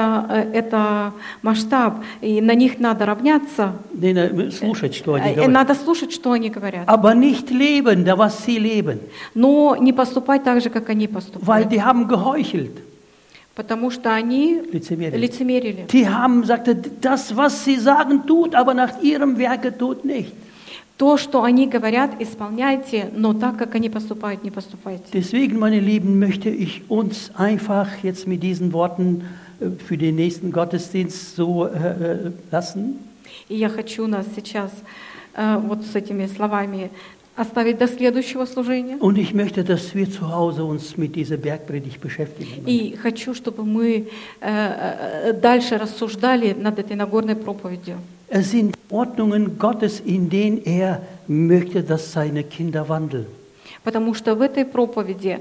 [SPEAKER 2] это масштаб, и на них надо равняться,
[SPEAKER 1] Слушать, что они
[SPEAKER 2] и
[SPEAKER 1] говорят.
[SPEAKER 2] надо слушать, что они говорят.
[SPEAKER 1] Aber nicht leben, da was sie leben.
[SPEAKER 2] Но не поступать так же, как они
[SPEAKER 1] Weil
[SPEAKER 2] поступают.
[SPEAKER 1] die haben geheuchelt.
[SPEAKER 2] Потому что они лицемерили.
[SPEAKER 1] Die haben, sagte, das, was sie sagen, tut, aber nach ihrem Werke tut nicht.
[SPEAKER 2] То, что они говорят, исполняйте, но так, как они поступают, не поступайте.
[SPEAKER 1] Deswegen, meine Lieben, möchte ich uns einfach jetzt mit diesen Worten für den nächsten Gottesdienst so lassen.
[SPEAKER 2] И я хочу нас сейчас вот с этими словами оставить до следующего служения.
[SPEAKER 1] Und ich möchte, dass wir zu Hause uns mit dieser Bergpredigt beschäftigen.
[SPEAKER 2] И хочу, чтобы мы дальше рассуждали над этой Нагорной проповедью.
[SPEAKER 1] Es sind Ordnungen Gottes, in denen er möchte, dass seine Kinder wandeln.
[SPEAKER 2] Потому что в этой проповеди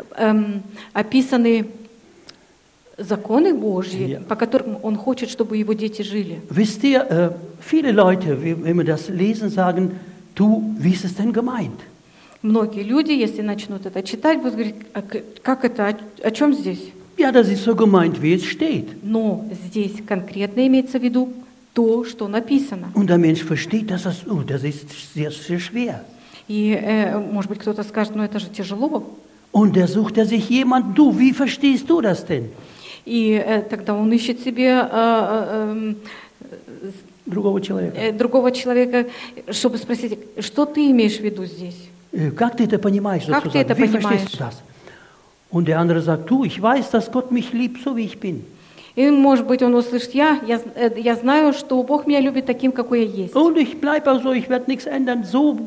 [SPEAKER 2] описаны законы Божьи, по которым Он хочет, чтобы Его дети жили.
[SPEAKER 1] Wisst ihr, viele Leute, wenn wir das lesen, sagen, du, wie ist es denn gemeint?
[SPEAKER 2] Многие люди, если начнут это читать, будут говорить, как это, о чем здесь?
[SPEAKER 1] Ja, das ist so gemeint, wie es steht.
[SPEAKER 2] Но здесь конкретно имеется в виду то, что написано.
[SPEAKER 1] Und der Mensch versteht, dass das ist sehr, sehr schwer.
[SPEAKER 2] И, может быть, кто-то скажет, ну это же тяжело.
[SPEAKER 1] Und da sucht er sich jemand, du, wie verstehst du das denn?
[SPEAKER 2] И тогда он ищет себе
[SPEAKER 1] Другого человека.
[SPEAKER 2] другого человека, чтобы спросить, что ты имеешь в виду здесь?
[SPEAKER 1] Как ты это понимаешь,
[SPEAKER 2] Как ты это
[SPEAKER 1] sozusagen? Wie
[SPEAKER 2] понимаешь?
[SPEAKER 1] verstehst du das? Und der andere sagt, du, ich weiß, dass Gott mich liebt, so wie ich bin.
[SPEAKER 2] И, может быть, он услышит, я знаю, что Бог меня любит таким, какой я есть.
[SPEAKER 1] Und ich bleibe auch so, ich werde nichts ändern, so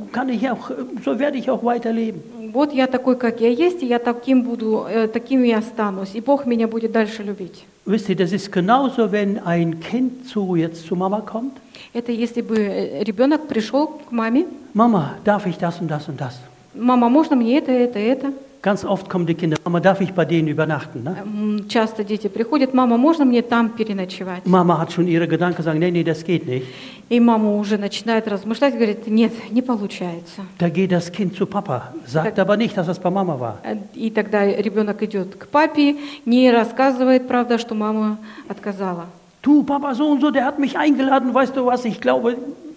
[SPEAKER 1] werde ich auch weiterleben.
[SPEAKER 2] Вот я такой, как я есть, и я таким буду, таким и останусь. И Бог меня будет дальше любить.
[SPEAKER 1] Wisst ihr, das ist genauso, wenn ein Kind jetzt zu Mama kommt.
[SPEAKER 2] Это если бы ребенок пришел к маме,
[SPEAKER 1] Mama, darf ich das und das und das?
[SPEAKER 2] мама, можно мне это?
[SPEAKER 1] Ganz oft kommen die Kinder, Mama, darf ich bei denen übernachten? Ne?
[SPEAKER 2] Часто дети приходят, мама, можно мне там переночевать?
[SPEAKER 1] Mama hat schon ihre Gedanken gesagt, nee, das geht nicht.
[SPEAKER 2] И мама уже начинает размышлять, говорит, нет, не получается.
[SPEAKER 1] Da geht das Kind zu Papa, sagt aber nicht, dass das bei Mama war.
[SPEAKER 2] И тогда ребенок идет к папе, не рассказывает, правда, что мама отказала.
[SPEAKER 1] Du, Papa, so und so, der hat mich eingeladen, weißt du was, ich glaube,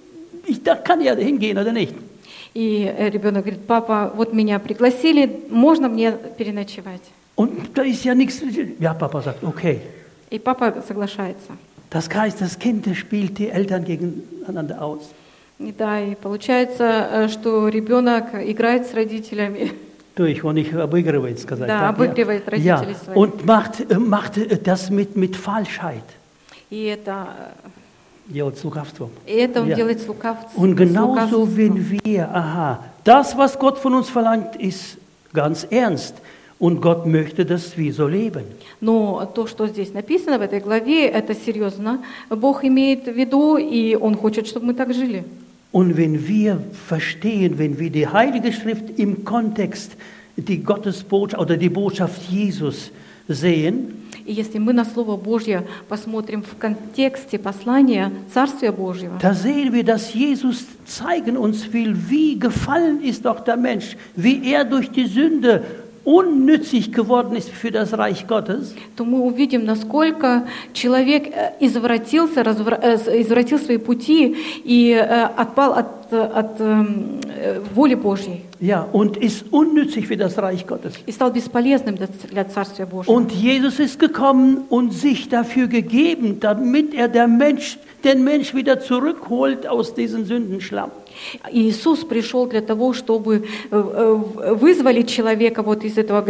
[SPEAKER 1] da kann ja hingehen oder nicht.
[SPEAKER 2] И ребенок говорит, папа, вот меня пригласили, можно мне переночевать?
[SPEAKER 1] Und da ist ja nichts. Ja, Papa sagt, okay.
[SPEAKER 2] И папа соглашается.
[SPEAKER 1] Das heißt, das Kind spielt die Eltern gegeneinander aus.
[SPEAKER 2] И да, и получается, что ребенок играет с родителями.
[SPEAKER 1] Ich will nicht обыгрывает, сказать.
[SPEAKER 2] Да, обыгрывает родителей своих.
[SPEAKER 1] Und macht das mit Falschheit.
[SPEAKER 2] И это
[SPEAKER 1] Делает с лукавством.
[SPEAKER 2] он делает с лукавством.
[SPEAKER 1] Und genauso, wenn wir, das, was Gott von uns verlangt, ist ganz ernst. Und Gott möchte, dass wir so leben.
[SPEAKER 2] Но то, что здесь написано в этой главе, это серьезно. Бог имеет в виду, и Он хочет, чтобы мы так жили.
[SPEAKER 1] Und wenn wir verstehen, wenn wir die Heilige Schrift im Kontext, die Gottesbotschaft oder die Botschaft Jesus sehen,
[SPEAKER 2] И если мы на Слово Божье посмотрим в контексте послания Царствия Божьего,
[SPEAKER 1] da sehen wir, dass Jesus zeigen uns will, wie gefallen ist doch der Mensch, wie er durch die Sünde unnützig geworden ist für das Reich Gottes,
[SPEAKER 2] то мы увидим, насколько человек извратил свои пути и отпал от воли Божьей.
[SPEAKER 1] ja, und ist unnützig für das Reich Gottes.
[SPEAKER 2] И стал бесполезным для Царствия Божьего.
[SPEAKER 1] Und Jesus ist gekommen und sich dafür gegeben, damit er den Mensch wieder zurückholt aus diesem Sündenschlamm.
[SPEAKER 2] Иисус пришел для того, чтобы вызволить человека вот из этого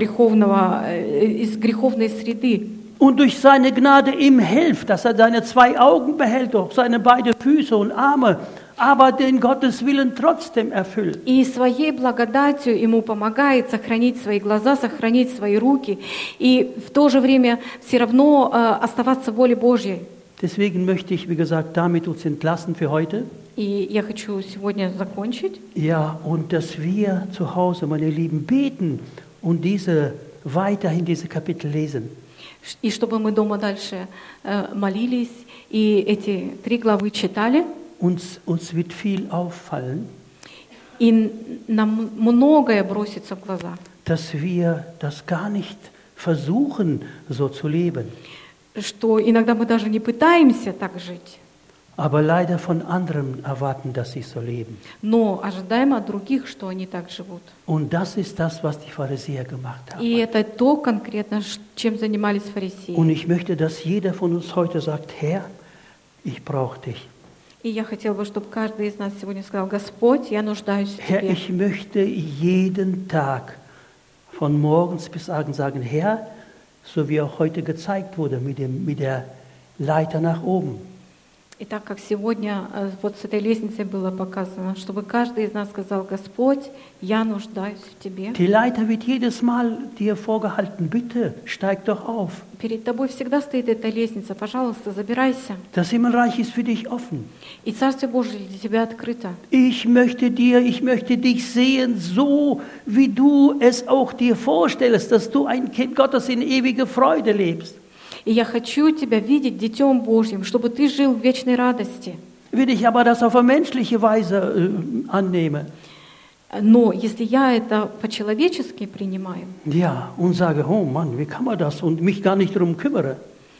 [SPEAKER 2] из греховной среды.
[SPEAKER 1] Und durch seine Gnade ihm hilft, dass er seine 2 Augen behält, auch seine beiden Füße und Arme, aber den Gottes Willen trotzdem erfüllt.
[SPEAKER 2] И своей благодатью ему помогает сохранить свои глаза, сохранить свои руки, и в то же время все равно оставаться в воле Божьей.
[SPEAKER 1] Deswegen möchte ich, wie gesagt, damit uns entlassen für heute.
[SPEAKER 2] И я хочу сегодня закончить.
[SPEAKER 1] Ja, und dass wir zu Hause, meine Lieben, beten und weiterhin diese Kapitel lesen.
[SPEAKER 2] И чтобы мы дома дальше молились и эти 3 главы читали.
[SPEAKER 1] Uns wird viel auffallen,
[SPEAKER 2] И нам многое бросится в глаза.
[SPEAKER 1] dass wir das gar nicht versuchen, so zu leben,
[SPEAKER 2] Что иногда мы даже не пытаемся так жить,
[SPEAKER 1] aber leider von anderen erwarten, dass sie so leben.
[SPEAKER 2] но ожидаем от других, что они так живут.
[SPEAKER 1] Und das ist das, was die Pharisäer gemacht
[SPEAKER 2] И
[SPEAKER 1] haben.
[SPEAKER 2] это то конкретно, чем занимались
[SPEAKER 1] Und
[SPEAKER 2] фарисеи.
[SPEAKER 1] ich möchte, dass jeder von uns heute sagt, Herr, ich brauche dich.
[SPEAKER 2] И я хотела бы, чтобы каждый из нас сегодня сказал: Господь, я нуждаюсь в
[SPEAKER 1] Herr,
[SPEAKER 2] Тебе.
[SPEAKER 1] ich möchte jeden Tag von morgens bis abends sagen, Herr, so wie auch heute gezeigt wurde mit der Leiter nach oben.
[SPEAKER 2] И так как сегодня вот с этой лестницей было показано, чтобы каждый из нас сказал: Господь, я нуждаюсь в Тебе.
[SPEAKER 1] Die Leiter wird jedes Mal dir vorgehalten, bitte steig doch auf.
[SPEAKER 2] Перед тобой всегда стоит эта лестница, пожалуйста, забирайся.
[SPEAKER 1] Das Himmelreich ist für dich offen.
[SPEAKER 2] И Царствие Божие для тебя открыто.
[SPEAKER 1] Ich möchte dich sehen, so wie du es auch dir vorstellst, dass du ein Kind Gottes in ewige Freude lebst.
[SPEAKER 2] И я хочу тебя видеть Детем Божьим, чтобы ты жил в вечной радости.
[SPEAKER 1] Wenn ich aber das auf eine menschliche Weise annehme,
[SPEAKER 2] Но если я это по-человечески принимаю,
[SPEAKER 1] ja, und sage, oh Mann, wie kann man das und mich gar nicht darum kümmere,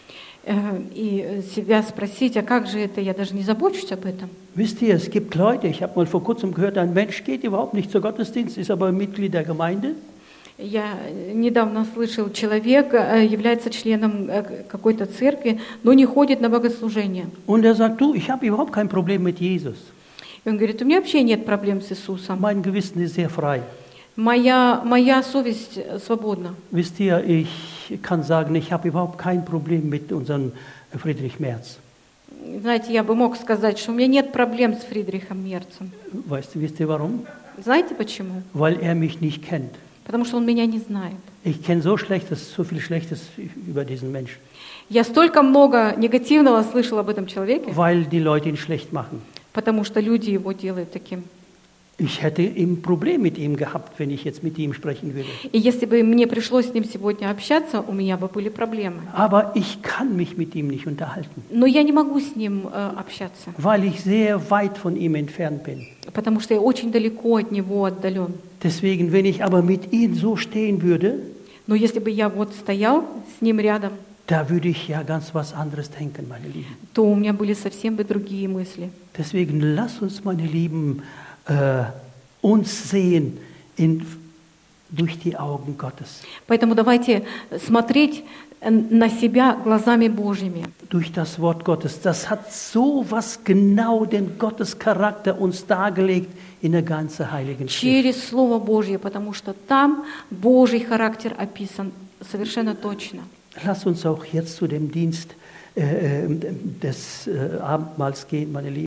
[SPEAKER 2] и себя спросить, а как же это, я даже не забочусь об этом.
[SPEAKER 1] wisst ihr, es gibt Leute, ich habe mal vor kurzem gehört, ein Mensch geht überhaupt nicht zur Gottesdienst, ist aber Mitglied der Gemeinde.
[SPEAKER 2] Я недавно слышал, человек является членом какой-то церкви, но не ходит на богослужение.
[SPEAKER 1] Und er sagt, du, ich habe überhaupt kein Problem mit Jesus.
[SPEAKER 2] И он говорит: у меня вообще нет проблем с Иисусом.
[SPEAKER 1] Mein Gewissen ist sehr frei.
[SPEAKER 2] Моя совесть свободна.
[SPEAKER 1] Wisst ihr, ich kann sagen, ich habe überhaupt kein Problem mit unserem Friedrich Merz.
[SPEAKER 2] Знаете, я бы мог сказать, что у меня нет проблем с Фридрихом Мерцем.
[SPEAKER 1] Wisst ihr warum?
[SPEAKER 2] Знаете почему?
[SPEAKER 1] Weil er mich nicht kennt.
[SPEAKER 2] Потому что он меня не знает.
[SPEAKER 1] Ich kenne so viel Schlechtes über diesen Menschen.
[SPEAKER 2] Я столько много негативного слышала об этом человеке,
[SPEAKER 1] Weil die Leute ihn schlecht machen.
[SPEAKER 2] потому что люди его делают таким.
[SPEAKER 1] Ich hätte ein Problem mit ihm gehabt, wenn ich jetzt mit ihm sprechen würde.
[SPEAKER 2] И если бы мне пришлось с ним сегодня общаться, у меня бы были проблемы.
[SPEAKER 1] Aber ich kann mich mit ihm nicht unterhalten,
[SPEAKER 2] Но я не могу с ним общаться,
[SPEAKER 1] weil ich sehr weit von ihm entfernt bin.
[SPEAKER 2] потому что я очень далеко от него отдален.
[SPEAKER 1] Deswegen, wenn ich aber mit ihm so stehen würde,
[SPEAKER 2] Но если бы я вот стоял с ним рядом,
[SPEAKER 1] da würde ich ja ganz was anderes denken, meine Lieben.
[SPEAKER 2] то у меня были совсем бы другие мысли.
[SPEAKER 1] Deswegen lass uns, meine Lieben, uns sehen durch die Augen Gottes.
[SPEAKER 2] Поэтому давайте смотреть на себя глазами Божьими.
[SPEAKER 1] Durch das Wort Gottes. Das hat so was genau den Gottescharakter uns dargelegt in der ganzen Heiligen Schrift.
[SPEAKER 2] Через Слово Божье, потому что там Божий характер описан совершенно точно.
[SPEAKER 1] Lass uns auch jetzt zu dem Dienst des Abendmahls gehen, meine Lieben.